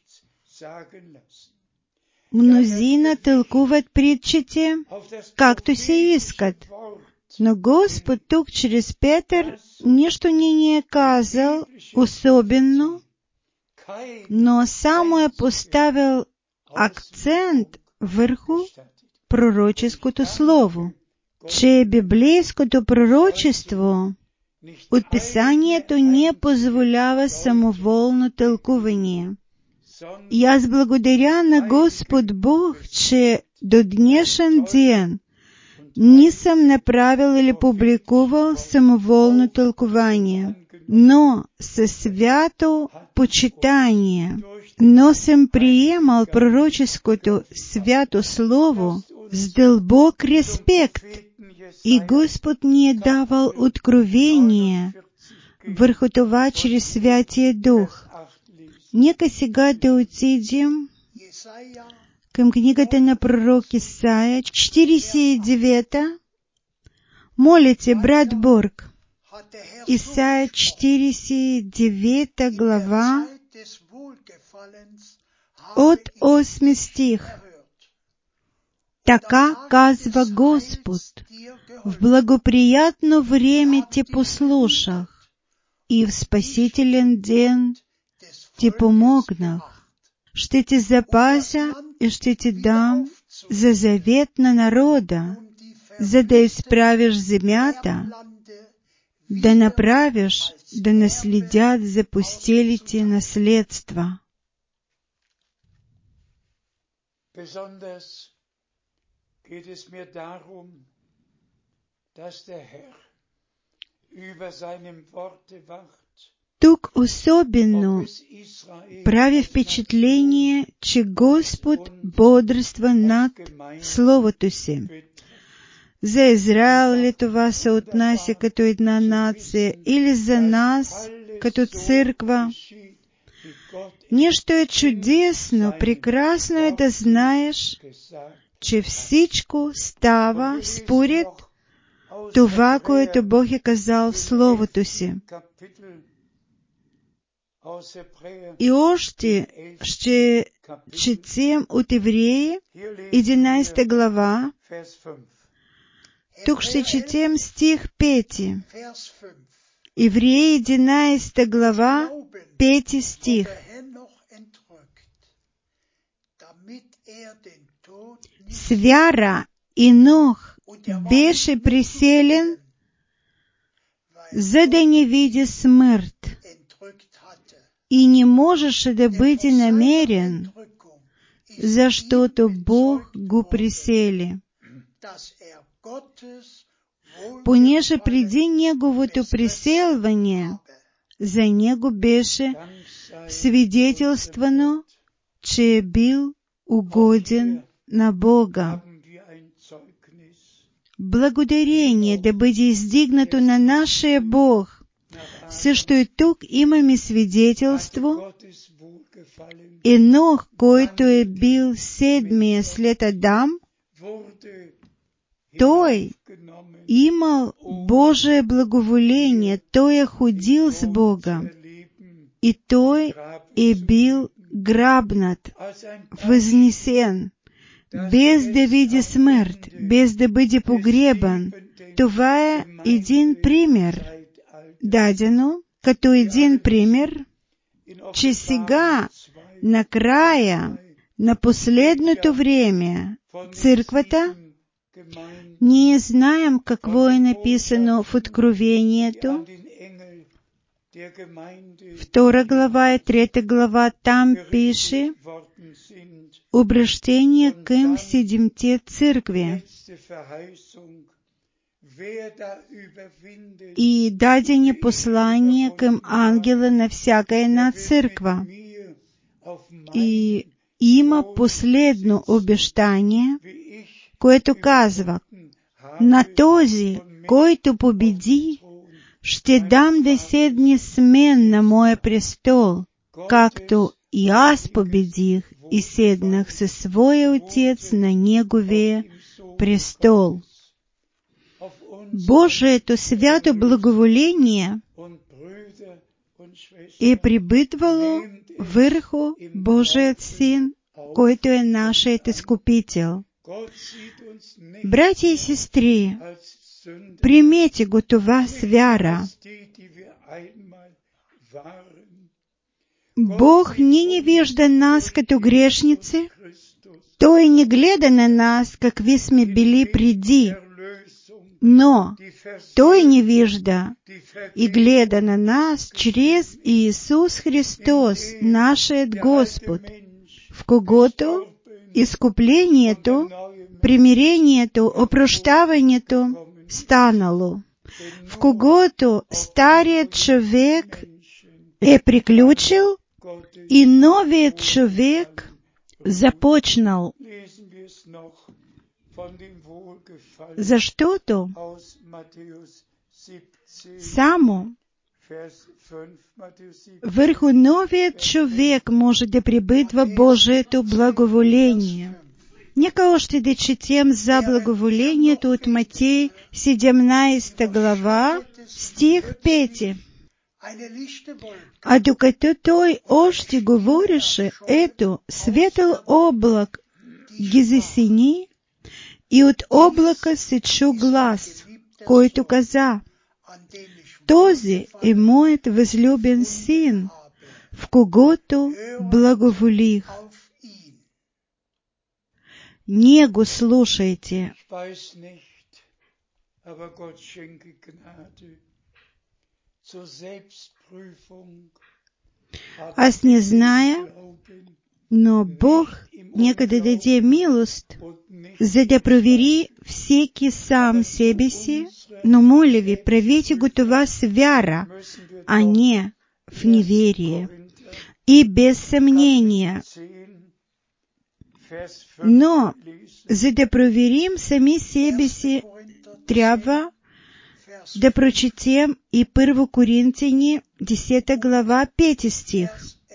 Мнозина тълкуват притчите както се искат. Но Господ тук чрез Петър нищо не ни е казал особено, но само е поставил акцент върху пророческото слово, че библейското пророчество от Писанието не позволява самоволно тълкуване. И аз благодаря на Господ Бог, че до днешен ден не съм направил или публикувал самоволно тълкование. но со свято почитание носим приемал пророческую святу слову с дълбок респект, и Господ ни е давал откровение върху това чрез Святия Дух. Нека сега да отидем към книгата на пророк Исаия, четиридесет и девета. Молите, брат Борг. Исаия четиридесет и девета глава от осми стих. Така казва Господ: в благоприятно время те послушах, и в спасителен ден те помогнах. Ще те запазя и ще ти дам за завет на народа, за да изправиш земята, да направиш, да наследят запустелите наследства. Geht es mir darum, dass der Herr über seinem Worte wacht. Тук особено прави впечатление, че Господ бодрства над Словото си. За Израел ли това се отнася като една нация, или за нас като църква? Нещо е чудесно, прекрасно е да знаеш, че всичко става според това, което Бог е казал в Словото си. И още ще четем от Евреи, единадесета глава. Тук ще четем стих пети. Евреи, единадесета глава, пети стих. С вяра Енох беше приселен, за да не види смърт, и не можеше да бъде намерен, защото Бог го присели. Понеже преди неговото приселване за него беше свидетелствано, че е бил угоден на Бога. Благодарение да бъде издигнато на нашия Бог. Също и тук имаме свидетелство. Енох, който е бил седмия след Адам, той имал Божие благоволение, той е ходил с Бога, и той е бил грабнат, възнесен, без да види смърт, без да бъде погребан. Това е един пример, дадено като един пример, че сега, накрая, на последното време, църквата, ние знаем какво е написано в Откровението, втора глава и трета глава, там пише обращение към седемте църкви и дадени послания към ангела на всяка една църква. И има последно обещание, което казва: на този, който победи, ще дам да седне с мен на моя престол, както и аз победих и седнах със своя Отец на неговия престол. Божието свято благоволение е прибитвало върху Божият Син, който е нашият изкупител. Братя и сестри, примете го това с вяра. Бог не ни вижда нас като грешници. Той не гледа на нас, какви сме били преди. Но Той ни вижда и гледа на нас чрез Иисус Христос, нашият Господ, в когото изкуплението, примирението, опрощаването станало. в когото старият човек е приключил и новият човек започнал. Защото само върху новият човек може да пребъдва Божието благоволение. Нека още да четем за благоволението от Матей седемнадесета глава, стих пети. А докато той още говореше, ето, светъл облак ги засени, и от облака се чу глас, който каза: този е моят възлюбен син, в когото благоволих. Не го слушайте. Аз не зная, но Бог нека да даде милост, за да провери всеки сам себе си, но моля ви, правете го това с вяра, а не в неверие и без съмнения. Но, за да проверим сами себе си, трябва да прочетем и Първо Коринтяни, десета глава, пети стих.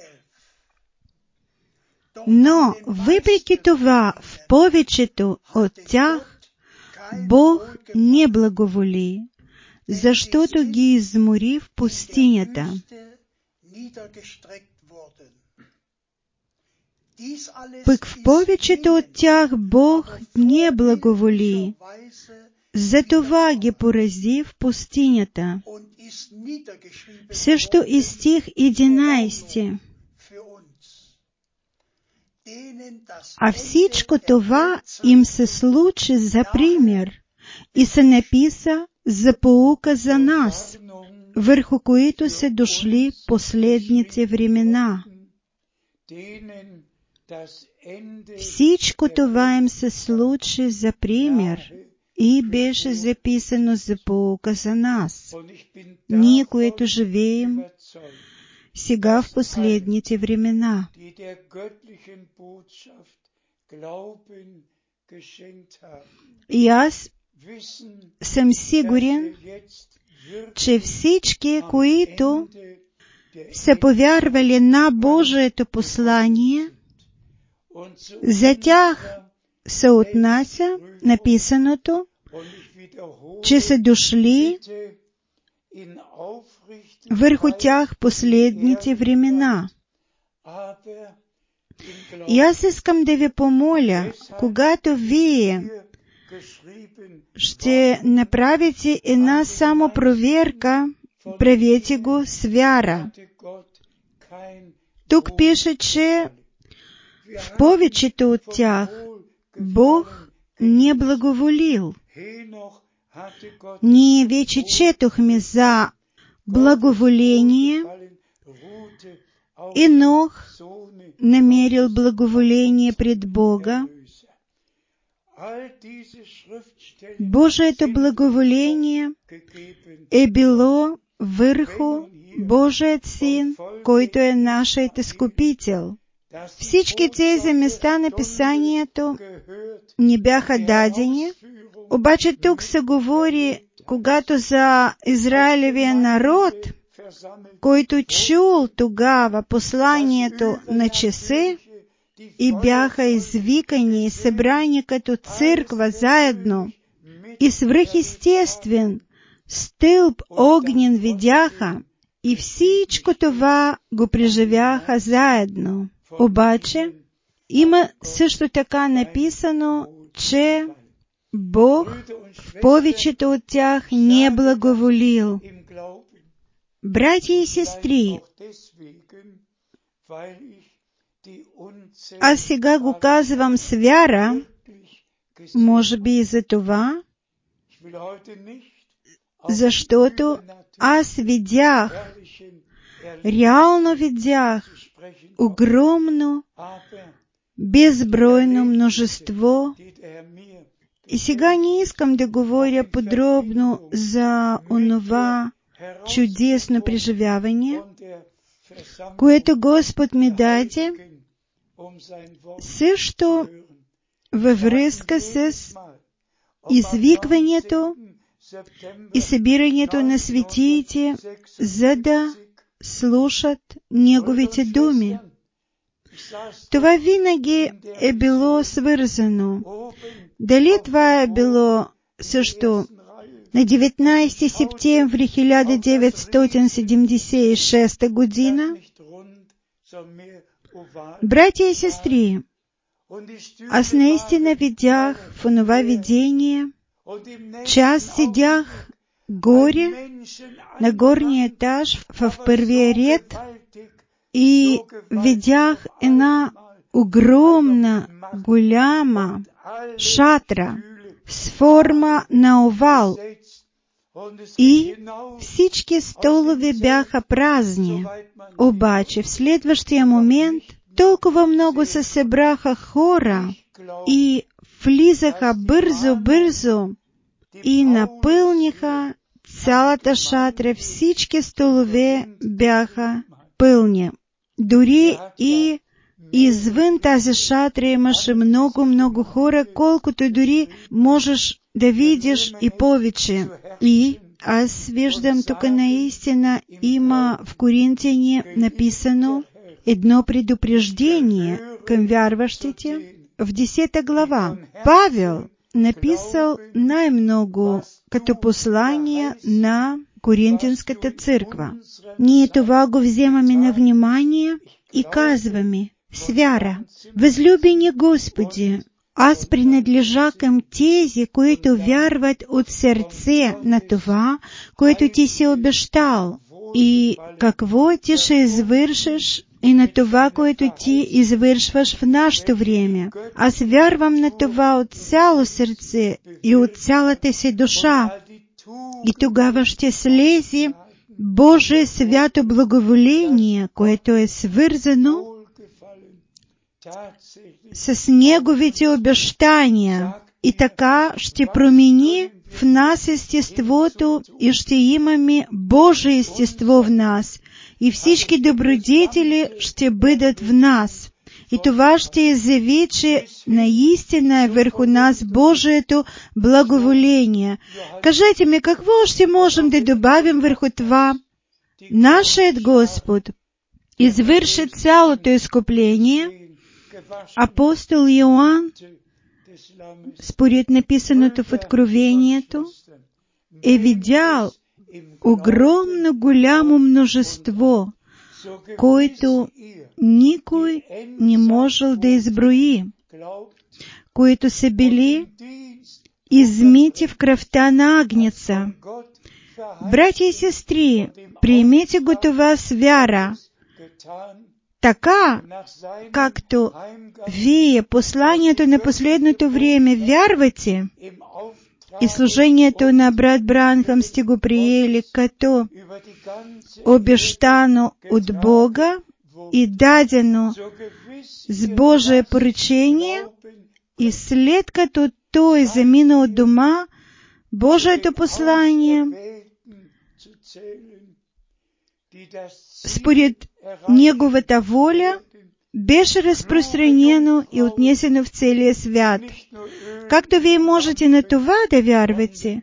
Но, въпреки това, в повечето от тях Бог не благоволи, защото ги измори в пустинята. Пък в повечето от тях Бог не благоволи, затова ги порази в пустинята. Също и стих единадесети. А всичко това им се случи за пример и се написа за поука за нас, върху които са дошли последните времена. Всичко това им се случи за пример и беше записано за поука за нас, ние, които живеем сега в последните времена. И аз съм сигурен, че всички, които са повярвали на Божието послание, за тях се отнася написаното, че са дошли върху тях последните времена. И аз искам да ви помоля, когато вие ще направите една самопроверка, правете го с вяра. Тук пише, че в повечето от тях Бог не благоволил. Ние вече четохме за благоволение. Енох намерил благоволение пред Бога. Божието благоволение е било върху Божият Син, който е нашият изкупител. Всички тези места на Писанието не бяха дадени, обаче тук се говори, когато за Израилевия народ, който чул тогава посланието на часи и бяха извикани и събрани като църква заедно, и свръхестествен стълб огнен видяха, и всичко това го преживяха заедно. Обаче, има също така написано, че Бог в повечето от тях не е благоволил. Братя и сестри, аз сега го казвам с вяра, може би и за това, защото аз видях, реално видях огромно, безбройно множество І сега не искам да говоря подробно за онова чудесно преживяване, което Господ ми даде, също във връзка с извикването и събирането на светиите, за да слушат Неговите думи. Това винаги е било свързано. Дали това е било също на деветнайсети септември хиляда деветстотин седемдесет и шеста година? Братя и сестри, аз наистина видях в онова видение, че аз седях горе, на горния етаж, в първия ред, и видях една огромна, голяма шатра с форма на овал, и всички столове бяха празни. Обаче в следващия момент толкова много се събраха хора и влизаха бързо-бързо и напълниха цялата шатра. Всички столове бяха пълни. Дори и извън тази шатра имаше много-много хора, колкото дори можеш да видиш и повече. И аз виждам тук наистина има в Коринтяни написано едно предупреждение към вярващите в десета глава. Павел написал най-много като послание на Коринтинската църква. Ние това го вземаме на внимание и казваме с вяра: възлюбени Господи, аз принадлежа към тези, които вярват от сърце на това, което Ти си обещал, и какво Ти ще извършиш, и на това, което Ти извършваш в нашето време. Аз вярвам на това от цяло сърце и от цялата си душа. И тогава ще слезе Божие свято благоволение, което е свързано с Неговите обещания, и така ще промени в нас естеството и ще имаме Божие естество в нас, и всички добродетели ще бъдат в нас. И това ще изяви, че наистина е върху нас Божието благоволение. Кажете ми, какво ще можем да добавим върху това? Нашият Господ извърши цялото изкупление. Апостол Йоан, според написаното в Откровението, е видял огромно голямо множество, което никой не можел да изброи, които са били измити в кръвта на Агнеца. Братя и сестри, приемете го това с вяра, така както вие посланието на последното време вярвате, и служението на брат Бранхам сте го приели като обещано от Бога и дадено с Божие поръчение, и след като той замина от дома, Божието послание според Неговата воля беше разпространено и отнесено в целия свят. Както вие можете на това да вярвате,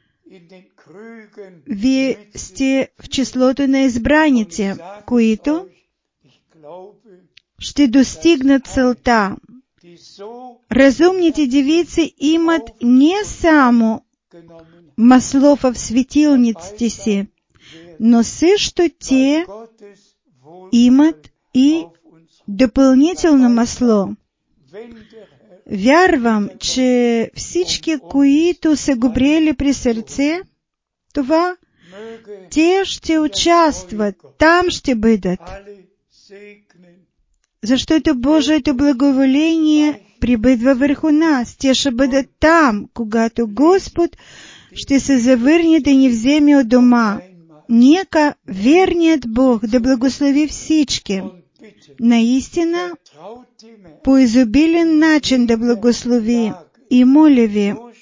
вие сте в числото на избраните, които ще достигнат целта. Разумните девици имат не само масло в светилниците си, но също те имат и допълнително масло. Вярвам, че всички, които са го приели при сърце, това те ще участват, там ще бъдат. Защото Божието благоволение прибъдва върху нас. Те ще бъдат там, когато Господ ще се завърне да ни вземе от дома. Нека верният Бог да благослови всички. Наистина, по изобилен начин да благослови. И моля ви,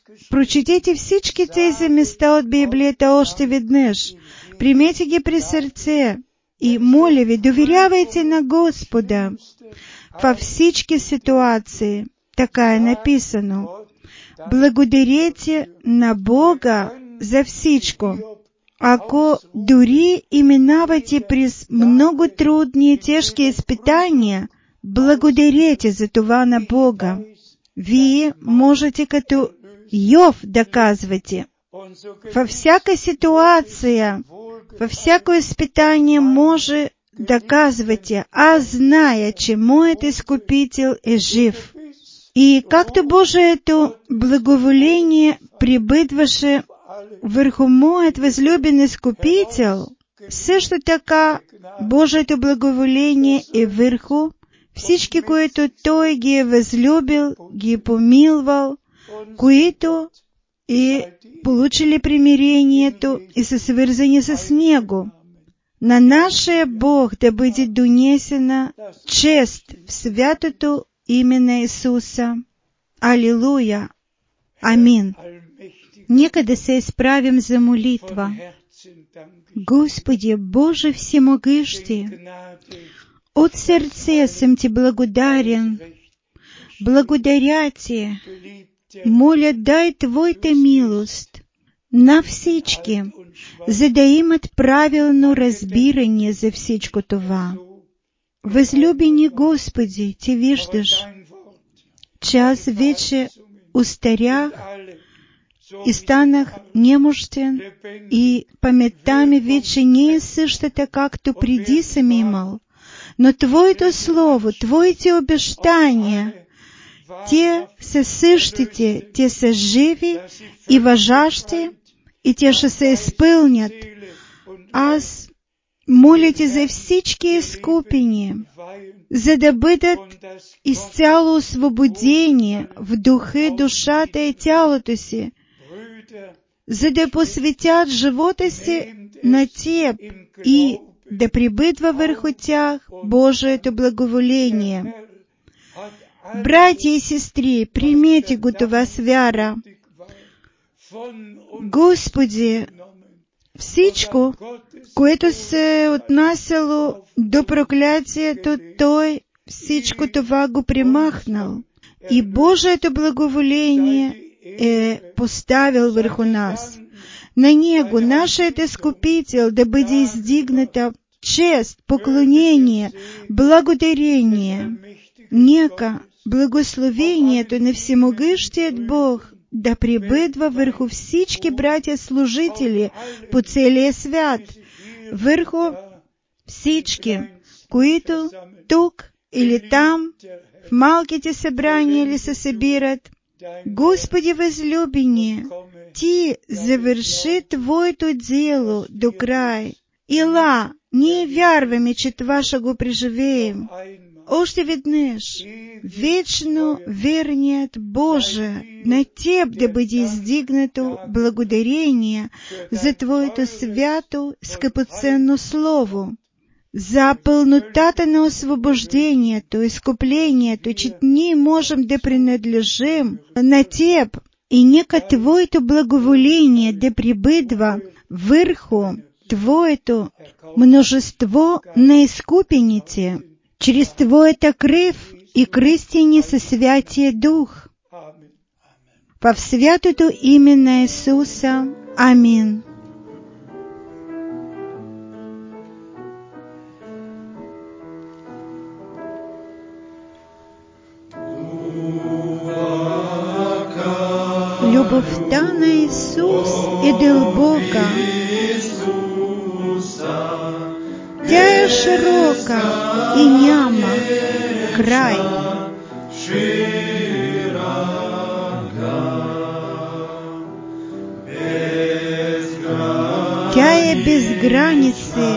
Прочитайте всички тези места от Библията още веднъж. Примете ги при сърце и, моля ви, доверявайте на Господа във всички ситуации. Така е написано. Благодарете на Бога за всичко. Ако дори и минавате през много трудни и тежки изпитания, благодарете за това на Бога. Вие можете като Йов да казвате: във всяка ситуация, във всяко изпитание може да казвате: аз зная, че моят Изкупител е жив. И както Божието благоволение прибъдваше върху моят възлюбен Изкупител, също така Божието благоволение е върху всички, които Той ги е възлюбил, ги е помилвал, които и получили примирението и са свързани с Него. На нашия Бог да бъде донесена чест в святото име на Исуса. Алилуя! Амин! Нека да се изправим за молитва. Господи, Боже всемогъщи, от сърце съм Ти благодарен. Благодаря Ти. Моля, дай Твоята милост на всички, за да имат правилно разбиране за всичко това. Възлюбени Господи, Ти виждаш, че аз вече устарях и станах немощен, и паметта ми вече не е същата, както преди съм имал. Но Твоето Слово, Твоите обещания, те са същите, те са живи и важащи, и те ще се изпълнят. Аз моля Те за всички изкупени, за да бъдат изцяло освободени в духа, душата и тялото си, за да посветят живота си на Теб и да прибъдва върху тях Божието благоволение. Братя и сестри, примете го това с вяра. Господи, всичко, което се е отнасяло до проклятието, Той всичко това го премахнал. И Божието благоволение е поставил върху нас. На Него, нашият Изкупител, да бъде издигната чест, поклонение, благодарение. Нека благословението на всемогъщият Бог да прибъдва върху всички братя-служители по целия свят, върху всички, които тук или там, в малките събрания ли се събират. Господи възлюбени, Ти завърши Твоето дело до край. Ила, ние вярваме, че това ще го преживеем. Още веднъж, вечно верният Боже, на Теб да бъде издигнато благодарение за Твоето свято, скъпоценно Слово, за пълнотата на освобождението, изкуплението, че ние можем да принадлежим на Теб, и нека Твоето благоволение да прибъдва върху Твоето множество на изкупените, чрез Твоята кръв и кръстени със Святия Дух. В святото име на Исуса. Амин. Любовта на Исус е дълбока. Тя е широка и няма край. Тя е без граници.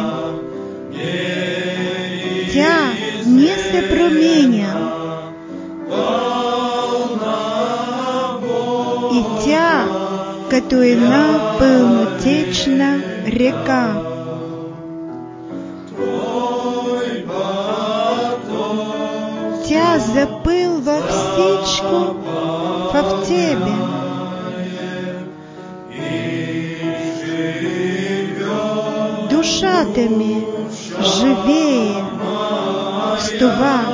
Тя не се променя. И тя като една пълнотечна река. Тя запълва всичко в Тебе. копытами живее стува.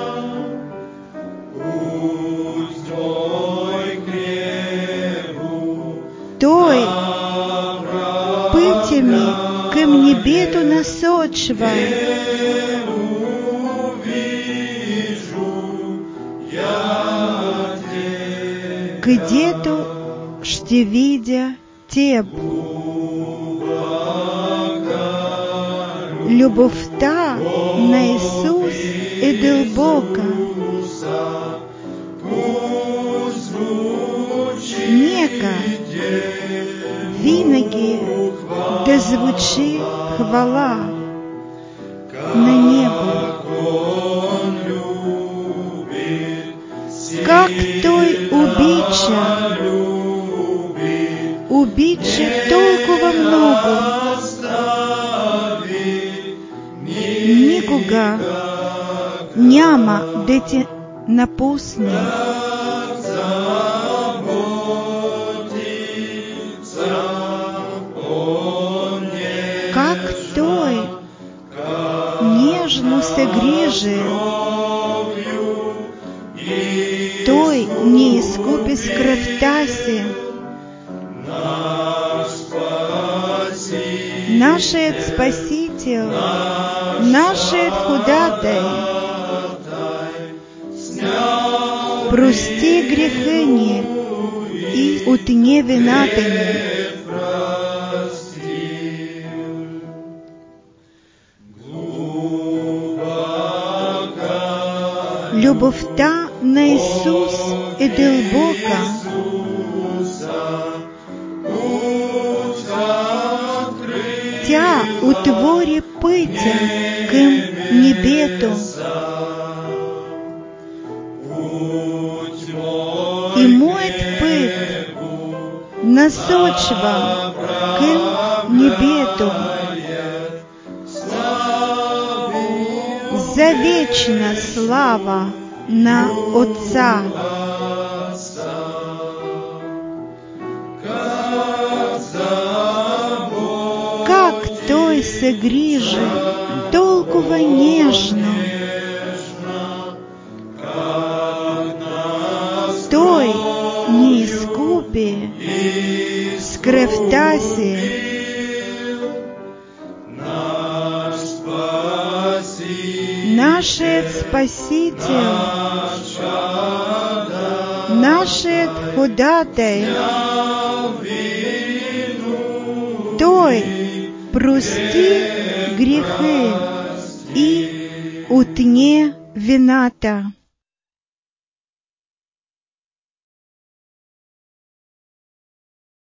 Той пытями кем небету насочва. Где-то шти видя теб. Любов та на Исус и дълбока. Нека винаги да звучи хвала на небо. Как той убича, убича толкова много, никога няма да те напусне. Как той нежно се грижи, той не изкупи с кръвта си. Нашият Спасител, нашият ходатай, прости греха ни и отне вината ни. Любовта на Исус е дълбока. Тя отвори пътя към небето. И моят път насочва към небето. За вечна слава на Отца. Как той се грижи толкова нежно. Той не изкупи с кръвта си. Нашият Спасител, нашият ходатай, той прости грехи и отне вината.